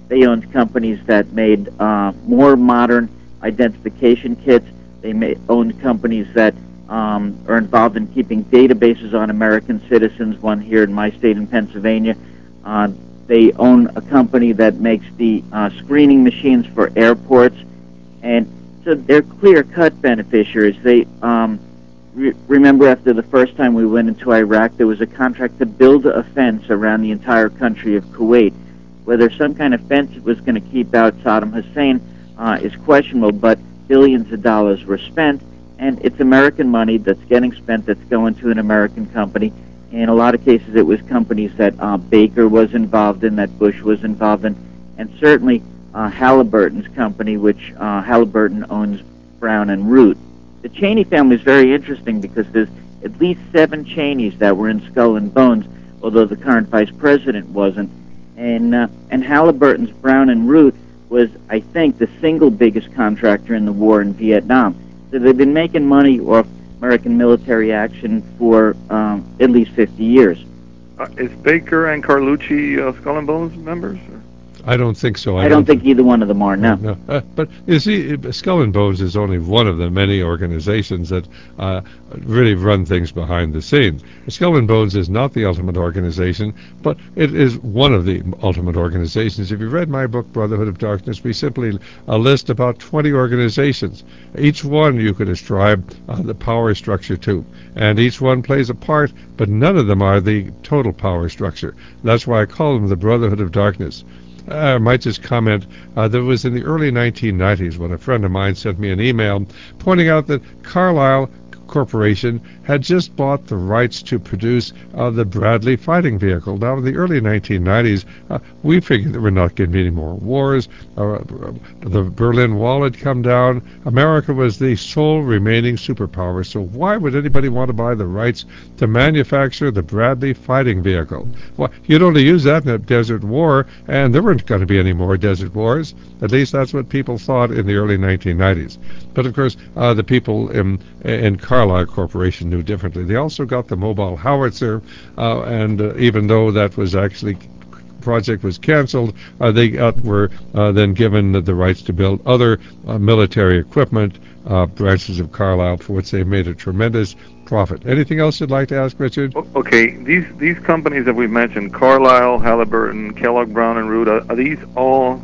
They owned companies that made uh, more modern identification kits. They may, owned companies that um, are involved in keeping databases on American citizens, one here in my state in Pennsylvania. Uh, they own a company that makes the uh, screening machines for airports. And so they're clear-cut beneficiaries. They um, re remember after the first time we went into Iraq, there was a contract to build a fence around the entire country of Kuwait. Whether some kind of fence was going to keep out Saddam Hussein uh, is questionable, but billions of dollars were spent, and it's American money that's getting spent that's going to an American company. In a lot of cases, it was companies that uh, Baker was involved in, that Bush was involved in, and certainly uh, Halliburton's company, which uh, Halliburton owns Brown and Root. The Cheney family is very interesting because there's at least seven Cheneys that were in Skull and Bones, although the current vice president wasn't. And, uh, and Halliburton's Brown and Root was, I think, the single biggest contractor in the war in Vietnam. So they've been making money off American military action for um, at least fifty years. Uh, is Baker and Carlucci uh, Skull and Bones members? Or? I don't think so. I, I don't, don't think either one of them are, no. no. Uh, but you see, Skull and Bones is only one of the many organizations that uh, really run things behind the scenes. Skull and Bones is not the ultimate organization, but it is one of the ultimate organizations. If you read my book, Brotherhood of Darkness, we simply uh, list about twenty organizations. Each one you could ascribe uh, the power structure to, and each one plays a part, but none of them are the total power structure. That's why I call them the Brotherhood of Darkness. Uh, I might just comment, uh, that was in the early nineteen nineties when a friend of mine sent me an email pointing out that Carlyle Corporation had just bought the rights to produce uh, the Bradley fighting vehicle. Now, in the early nineteen nineties, uh, we figured there were not going to be any more wars. Uh, the Berlin Wall had come down. America was the sole remaining superpower, so why would anybody want to buy the rights to manufacture the Bradley fighting vehicle? Well, you'd only use that in a desert war, and there weren't going to be any more desert wars. At least that's what people thought in the early nineteen nineties. But, of course, uh, the people in, in Carlyle Corporation knew differently. They also got the mobile howitzer, uh, and uh, even though that was actually project was canceled, uh, they got, were uh, then given the, the rights to build other uh, military equipment, uh, branches of Carlyle, for which they made a tremendous profit. Anything else you'd like to ask, Richard? Okay, these these companies that we've mentioned, Carlyle, Halliburton, Kellogg, Brown and Root, are, are these all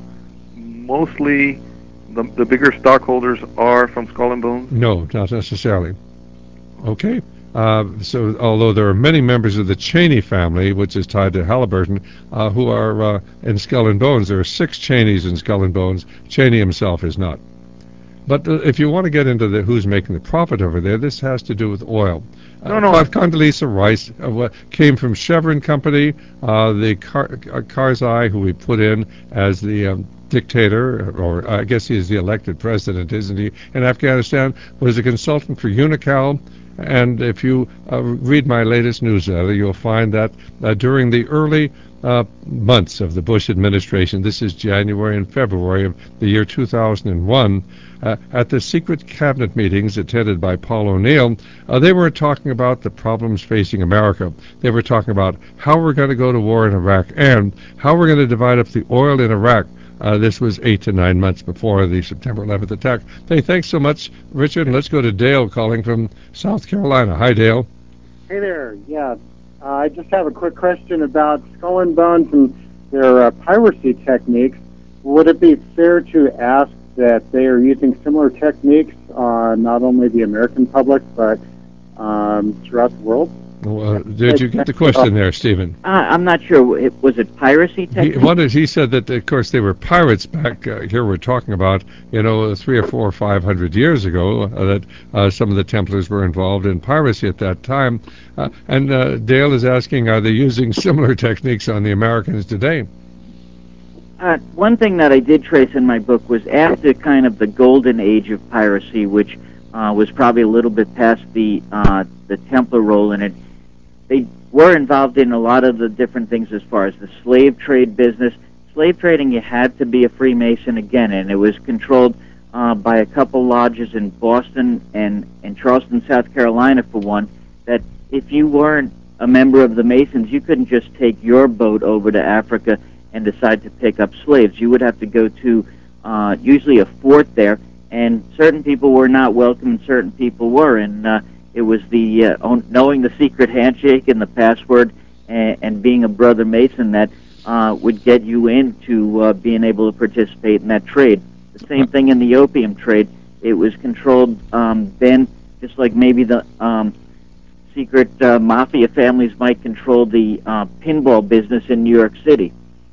mostly the, the bigger stockholders are from Skull and Bones? No, not necessarily. Okay. Uh, so, although there are many members of the Cheney family, which is tied to Halliburton, uh, who are uh, in Skull and Bones, there are six Cheneys in Skull and Bones. Cheney himself is not. But uh, if you want to get into the who's making the profit over there, this has to do with oil. No, no. Uh, Condoleezza Rice uh, what came from Chevron Company, uh, the Kar uh, Karzai, who we put in as the um, dictator, or I guess he is the elected president, isn't he, in Afghanistan, was a consultant for Unocal. And if you uh, read my latest newsletter, you'll find that uh, during the early uh, months of the Bush administration, this is January and February of the year two thousand one, uh, at the secret cabinet meetings attended by Paul O'Neill, uh, they were talking about the problems facing America. They were talking about how we're going to go to war in Iraq and how we're going to divide up the oil in Iraq. Uh, this was eight to nine months before the September eleventh attack. Hey, thanks so much, Richard. And let's go to Dale calling from South Carolina. Hi, Dale. Hey there. Yeah, uh, I just have a quick question about Skull and Bones and their uh, piracy techniques. Would it be fair to ask that they are using similar techniques on not only the American public but um, throughout the world? Well, uh, did you get the question there, Stephen? Uh, I'm not sure. It, was it piracy technique? He, what is, he said that, of course, they were pirates back uh, here. We're talking about, you know, three or four or five hundred years ago, uh, that uh, some of the Templars were involved in piracy at that time. Uh, and uh, Dale is asking, are they using similar techniques on the Americans today? Uh, one thing that I did trace in my book was after kind of the golden age of piracy, which uh, was probably a little bit past the uh, the Templar role in it. They were involved in a lot of the different things as far as the slave trade business. Slave trading, you had to be a Freemason again, and it was controlled uh, by a couple lodges in Boston and, and Charleston, South Carolina, for one, that if you weren't a member of the Masons, you couldn't just take your boat over to Africa and decide to pick up slaves. You would have to go to uh, usually a fort there, and certain people were not welcome and certain people were. And uh, it was the uh, own, knowing the secret handshake and the password and, and being a brother Mason that uh, would get you into uh, being able to participate in that trade. The same thing in the opium trade. It was controlled um, then, just like maybe the um, secret uh, mafia families might control the uh, pinball business in New York City.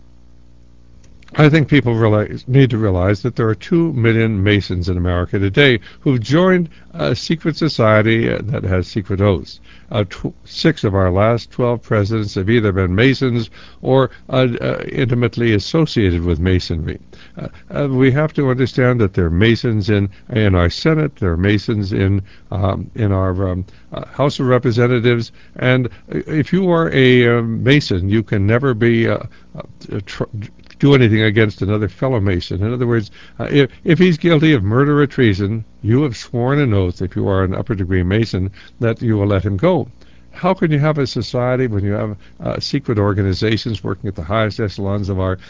I think people realize, need to realize that there are two million Masons in America today who've joined a secret society that has secret oaths. Uh, tw- six of our last twelve presidents have either been Masons or uh, uh, intimately associated with Masonry. Uh, uh, we have to understand that there are Masons in in our Senate, there are Masons in um, in our um, uh, House of Representatives, and if you are a uh, Mason, you can never be uh, uh, tr- do anything against another fellow Mason. In other words, uh, if, if he's guilty of murder or treason, you have sworn an oath, if you are an upper degree Mason, that you will let him go. How can you have a society when you have uh, secret organizations working at the highest echelons of our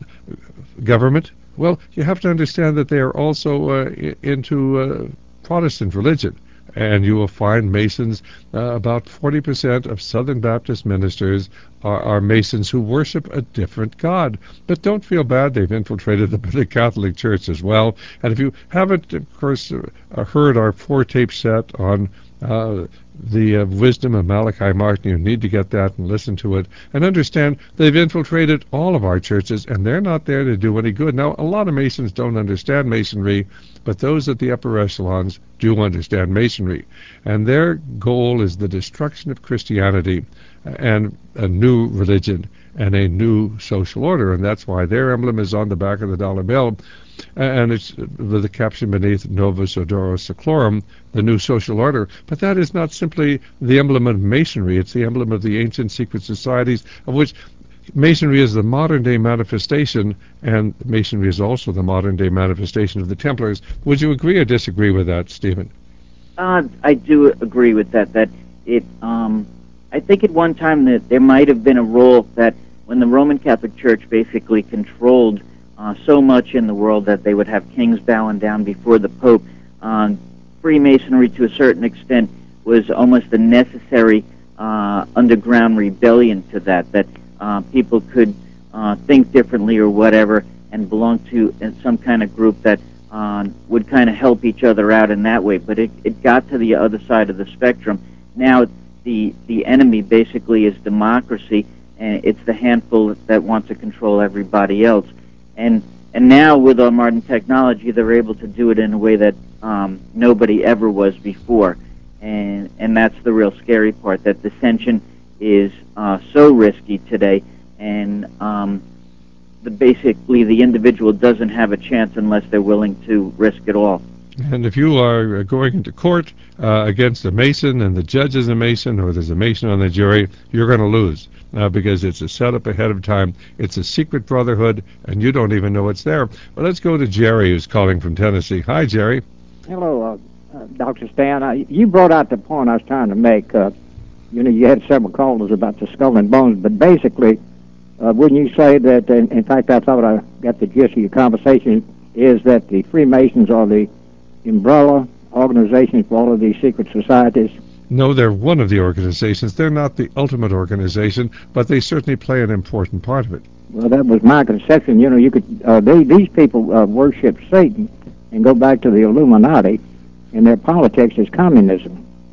government? Well, you have to understand that they are also uh, into uh, Protestant religion. And you will find Masons, uh, about forty percent of Southern Baptist ministers are, are Masons who worship a different God. But don't feel bad, they've infiltrated the, the Catholic Church as well. And if you haven't, of course, uh, heard our four-tape set on uh, the uh, wisdom of Malachi Martin, you need to get that and listen to it and understand they've infiltrated all of our churches, and they're not there to do any good. Now, a lot of Masons don't understand Masonry, but those at the upper echelons do understand Masonry, and their goal is the destruction of Christianity and a new religion and a new social order, and that's why their emblem is on the back of the dollar bill, and it's with the caption beneath Novus Ordo Seclorum, the new social order. But that is not simply the emblem of Masonry, it's the emblem of the ancient secret societies, of which Masonry is the modern-day manifestation, and Masonry is also the modern-day manifestation of the Templars. Would you agree or disagree with that, Stephen? Uh, I do agree with that. That it, um, I think at one time that there might have been a role that when the Roman Catholic Church basically controlled uh, so much in the world that they would have kings bowing down before the Pope, uh, Freemasonry to a certain extent was almost a necessary uh, underground rebellion to that, that Uh, people could uh, think differently or whatever and belong to some kind of group that uh, would kind of help each other out in that way. But it, it got to the other side of the spectrum. Now the the enemy basically is democracy, and it's the handful that wants to control everybody else. And and now with our modern technology, they're able to do it in a way that um, nobody ever was before. And and that's the real scary part, that dissension is uh, so risky today, and um, the basically the individual doesn't have a chance unless they're willing to risk it all. And if you are going into court uh, against a Mason and the judge is a Mason, or there's a Mason on the jury, you're going to lose uh, because it's a setup ahead of time. It's a secret brotherhood, and you don't even know it's there. But let's go to Jerry, who's calling from Tennessee. Hi, Jerry. Hello, uh, uh, Doctor Stan. Uh, you brought out the point I was trying to make. Uh, You know, you had several callers about the skull and bones, but basically, uh, wouldn't you say that, in, in fact, I thought I got the gist of your conversation, is that the Freemasons are the umbrella organization for all of these secret societies? No, they're one of the organizations. They're not the ultimate organization, but they certainly play an important part of it. Well, that was my conception. You know, you could uh, they, these people uh, worship Satan and go back to the Illuminati, and their politics is communism.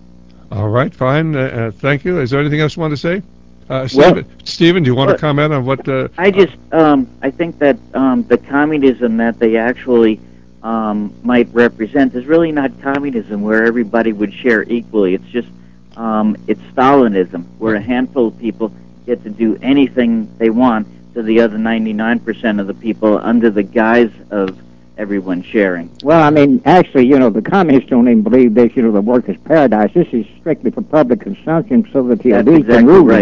All right, fine. Uh, uh, thank you. Is there anything else you want to say? Uh, Stephen, well, Stephen, do you want well, to comment on what... Uh, I just, um, I think that um, the communism that they actually um, might represent is really not communism where everybody would share equally. It's just, um, it's Stalinism, where a handful of people get to do anything they want to the other ninety-nine percent of the people under the guise of everyone sharing. Well, I mean, actually, you know, the communists don't even believe this, you know, the workers' paradise. This is strictly for public consumption so that the That's elite exactly can rule. Right.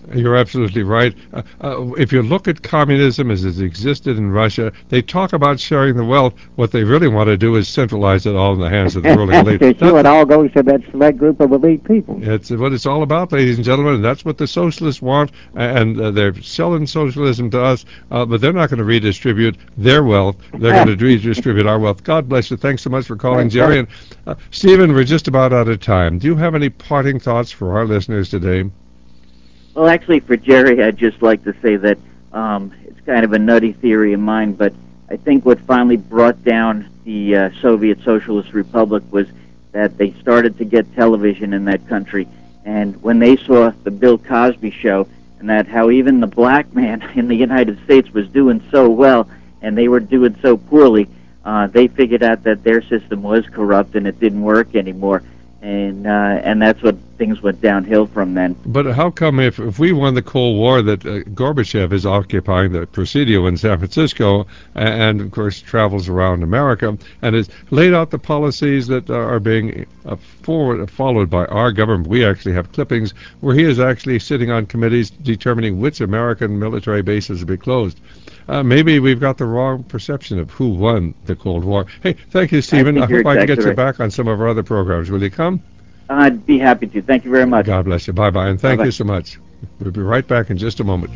You're absolutely right. Uh, uh, if you look at communism as it existed in Russia, they talk about sharing the wealth. What they really want to do is centralize it all in the hands of the ruling elite. That's true. It all goes to that select group of elite people. It's what it's all about, ladies and gentlemen, and that's what the socialists want, and uh, they're selling socialism to us, uh, but they're not going to redistribute their wealth. They're going to redistribute our wealth. God bless you. Thanks so much for calling, Jerry. And uh, Stephen, we're just about out of time. Do you have any parting thoughts for our listeners today? Well, actually, for Jerry, I'd just like to say that um, it's kind of a nutty theory of mine, but I think what finally brought down the uh, Soviet Socialist Republic was that they started to get television in that country. And when they saw the Bill Cosby show, and that how even the black man in the United States was doing so well, and they were doing so poorly, uh, they figured out that their system was corrupt and it didn't work anymore. And uh, and that's what things went downhill from then. But how come if, if we won the Cold War that uh, Gorbachev is occupying the Presidio in San Francisco and, and, of course, travels around America and has laid out the policies that are being uh, forward, followed by our government? We actually have clippings where he is actually sitting on committees determining which American military bases will be closed. Uh, maybe we've got the wrong perception of who won the Cold War. Hey, thank you, Stephen. I, I hope exactly I can get right. you back on some of our other programs. Will you come? I'd be happy to. Thank you very much. God bless you. Bye-bye, and thank Bye-bye. you so much. We'll be right back in just a moment.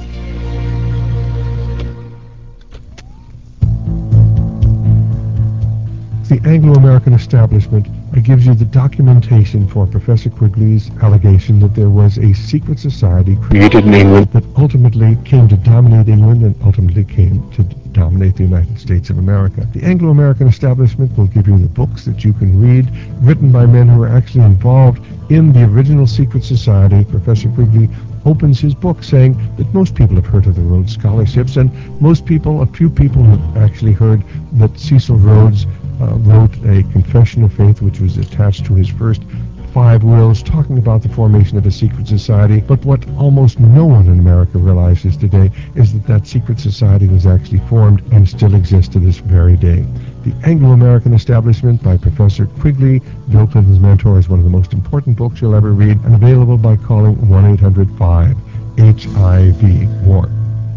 The Anglo-American establishment gives you the documentation for Professor Quigley's allegation that there was a secret society created in England that ultimately came to dominate England and ultimately came to dominate the United States of America. The Anglo-American establishment will give you the books that you can read, written by men who are actually involved in the original secret society. Professor Quigley opens his book saying that most people have heard of the Rhodes Scholarships, and most people, a few people have actually heard that Cecil Rhodes uh, wrote a confession of faith which was attached to his first five wills talking about the formation of a secret society. But what almost no one in America realizes today is that that secret society was actually formed and still exists to this very day. The Anglo-American Establishment by Professor Quigley, Bill Clinton's mentor, is one of the most important books you'll ever read, and available by calling one eight hundred five H I V war.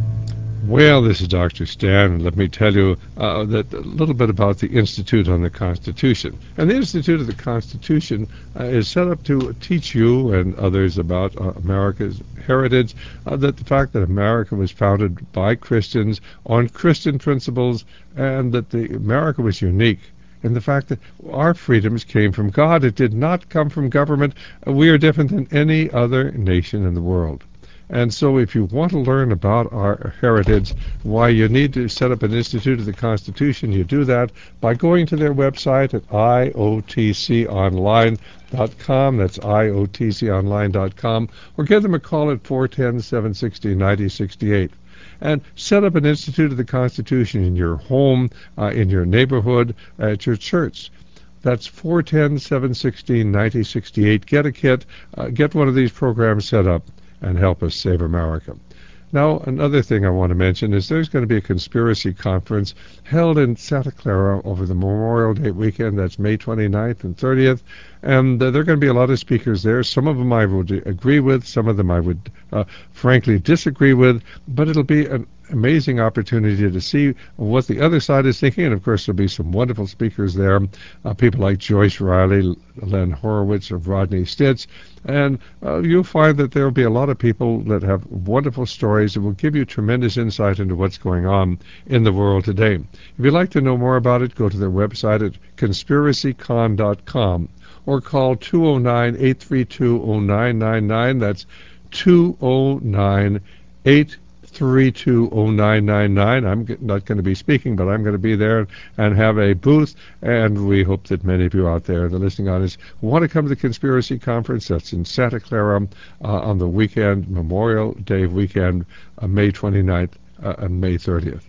Well, this is Doctor Stan, and let me tell you uh, that a little bit about the Institute on the Constitution. And the Institute of the Constitution uh, is set up to teach you and others about uh, America's heritage, uh, that the fact that America was founded by Christians on Christian principles, and that the America was unique. And the fact that our freedoms came from God. It did not come from government. Uh, we are different than any other nation in the world. And so if you want to learn about our heritage, why you need to set up an Institute of the Constitution, you do that by going to their website at I O T C online dot com. That's I O T C online dot com. Or give them a call at four one zero, seven six zero, nine zero six eight. And set up an Institute of the Constitution in your home, uh, in your neighborhood, at your church. That's four one zero, seven six zero, nine zero six eight. Get a kit. Uh, get one of these programs set up and help us save America. Now, another thing I want to mention is there's going to be a conspiracy conference held in Santa Clara over the Memorial Day weekend. That's May twenty-ninth and thirtieth. And uh, there are going to be a lot of speakers there. Some of them I would agree with. Some of them I would, uh, frankly, disagree with. But it'll be an amazing opportunity to see what the other side is thinking. And, of course, there'll be some wonderful speakers there, uh, people like Joyce Riley, Len Horowitz, or Rodney Stitz. And uh, you'll find that there will be a lot of people that have wonderful stories that will give you tremendous insight into what's going on in the world today. If you'd like to know more about it, go to their website at conspiracy con dot com or call two oh nine, eight three two, oh nine nine nine. That's two oh nine, eight three two oh nine nine nine. I'm not going to be speaking, but I'm going to be there and have a booth, and we hope that many of you out there, the listening audience, want to come to the Conspiracy Conference. That's in Santa Clara uh, on the weekend, Memorial Day weekend, uh, May twenty-ninth uh, and May thirtieth.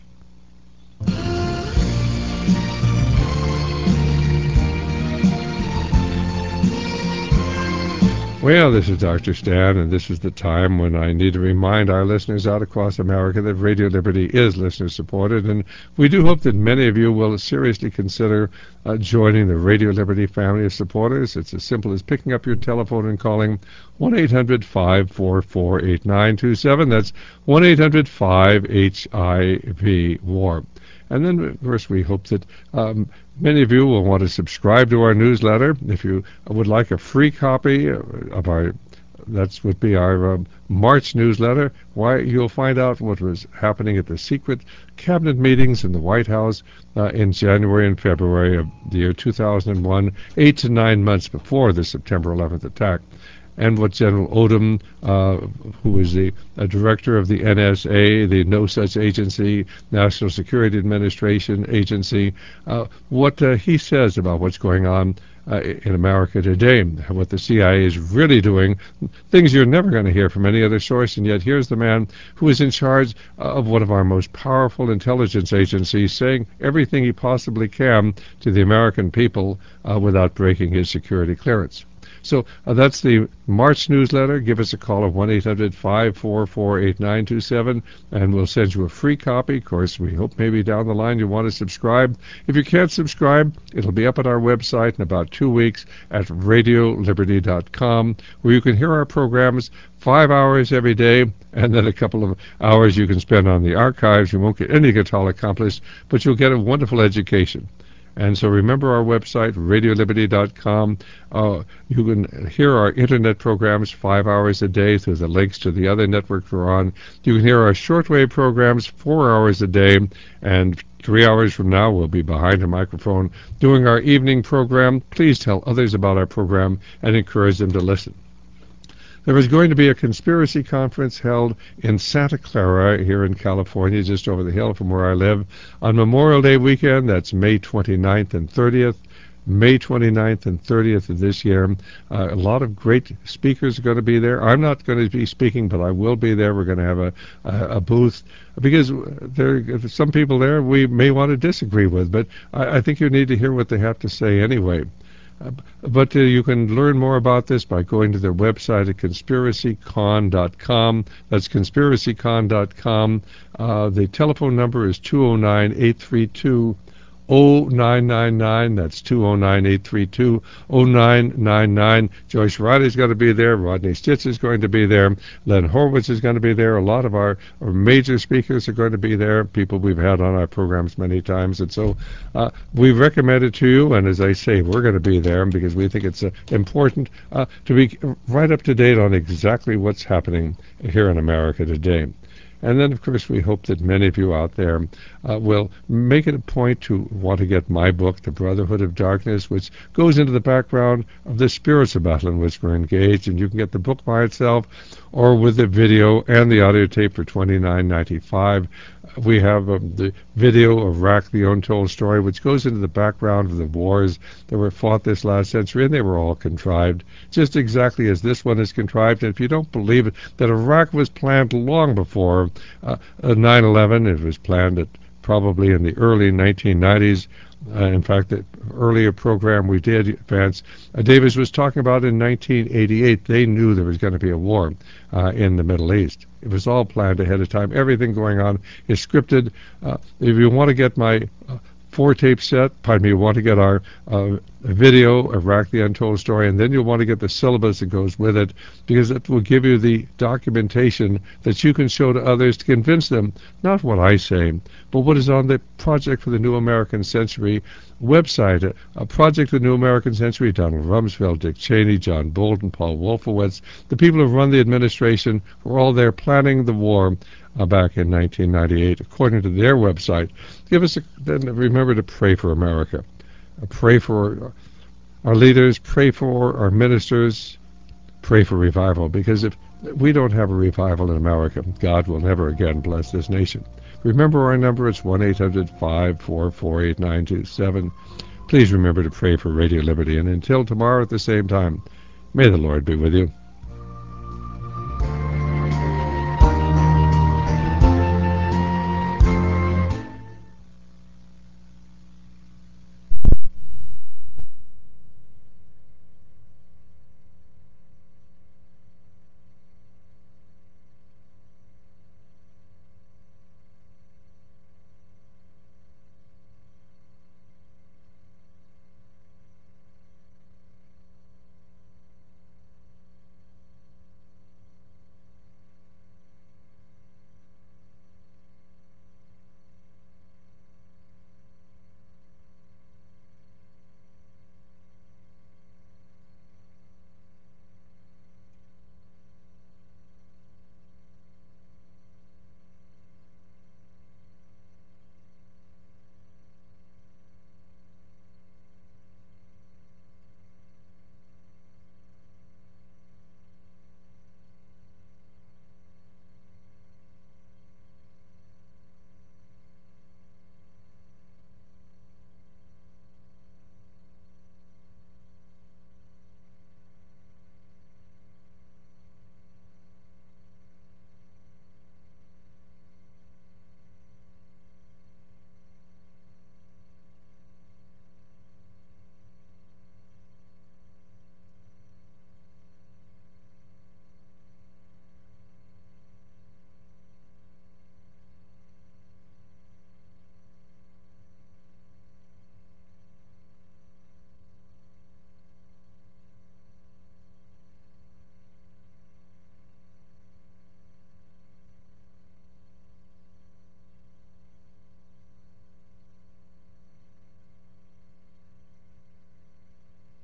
Well, this is Doctor Stan, and this is the time when I need to remind our listeners out across America that Radio Liberty is listener-supported, and we do hope that many of you will seriously consider uh, joining the Radio Liberty family of supporters. It's as simple as picking up your telephone and calling one eight hundred five four four eight nine two seven. That's one eight hundred five H I V WAR. And then, of course, we hope that um, many of you will want to subscribe to our newsletter. If you would like a free copy of our, that would be our um, March newsletter, why you'll find out what was happening at the secret cabinet meetings in the White House uh, in January and February of the year two thousand one, eight to nine months before the September eleventh attack, and what General Odom, uh, who is the uh, director of the N S A, the No Such Agency, National Security Administration agency, uh, what uh, he says about what's going on uh, in America today, what the C I A is really doing, things you're never going to hear from any other source, and yet here's the man who is in charge of one of our most powerful intelligence agencies saying everything he possibly can to the American people uh, without breaking his security clearance. So uh, that's the March newsletter. Give us a call at one eight hundred five four four eight nine two seven, and we'll send you a free copy. Of course, we hope maybe down the line you want to subscribe. If you can't subscribe, it'll be up at our website in about two weeks at radio liberty dot com, where you can hear our programs five hours every day, and then a couple of hours you can spend on the archives. You won't get anything at all accomplished, but you'll get a wonderful education. And so remember our website, radio liberty dot com. Uh, you can hear our internet programs five hours a day through the links to the other networks we're on. You can hear our shortwave programs four hours a day, and three hours from now we'll be behind a microphone doing our evening program. Please tell others about our program and encourage them to listen. There is going to be a conspiracy conference held in Santa Clara here in California, just over the hill from where I live, on Memorial Day weekend. That's May twenty-ninth and thirtieth. May twenty-ninth and thirtieth of this year. Uh, a lot of great speakers are going to be there. I'm not going to be speaking, but I will be there. We're going to have a, a, a booth, because there are some people there we may want to disagree with, but I, I think you need to hear what they have to say anyway. Uh, but uh, you can learn more about this by going to their website at conspiracy con dot com. That's conspiracy con dot com. Uh, the telephone number is two oh nine, eight three two, oh nine nine nine. That's two oh nine, eight three two, oh nine nine nine. Joyce Riley's going to be there. Rodney Stitz is going to be there. Len Horwitz is going to be there. A lot of our, our major speakers are going to be there, people we've had on our programs many times. And so uh, we recommend it to you. And as I say, we're going to be there because we think it's uh, important uh, to be right up to date on exactly what's happening here in America today. And then, of course, we hope that many of you out there uh, will make it a point to want to get my book, The Brotherhood of Darkness, which goes into the background of the spiritual battle in which we're engaged. And you can get the book by itself or with the video and the audio tape for twenty-nine ninety-five. We have um, the video of Iraq, the Untold Story, which goes into the background of the wars that were fought this last century, and they were all contrived, just exactly as this one is contrived. And if you don't believe it, that Iraq was planned long before uh, nine eleven, it was planned at probably in the early nineteen nineties. Uh, in fact, the earlier program we did, Vance, uh, Davis was talking about in nineteen eighty-eight, they knew there was going to be a war uh, in the Middle East. It was all planned ahead of time. Everything going on is scripted. Uh, if you want to get my uh, four-tape set, pardon me, you want to get our uh, video of Iraq, the Untold Story, and then you'll want to get the syllabus that goes with it, because it will give you the documentation that you can show to others to convince them, not what I say, but what is on the Project for the New American Century website, a, a Project for the New American Century, Donald Rumsfeld, Dick Cheney, John Bolton, Paul Wolfowitz, the people who run the administration, were all there planning the war uh, back in nineteen ninety-eight, according to their website. Give us a, then remember to pray for America. Uh, pray for our leaders, pray for our ministers, pray for revival, because if we don't have a revival in America, God will never again bless this nation. Remember our number, it's one eight hundred five four four eight nine two seven. Please remember to pray for Radio Liberty, and until tomorrow at the same time, may the Lord be with you.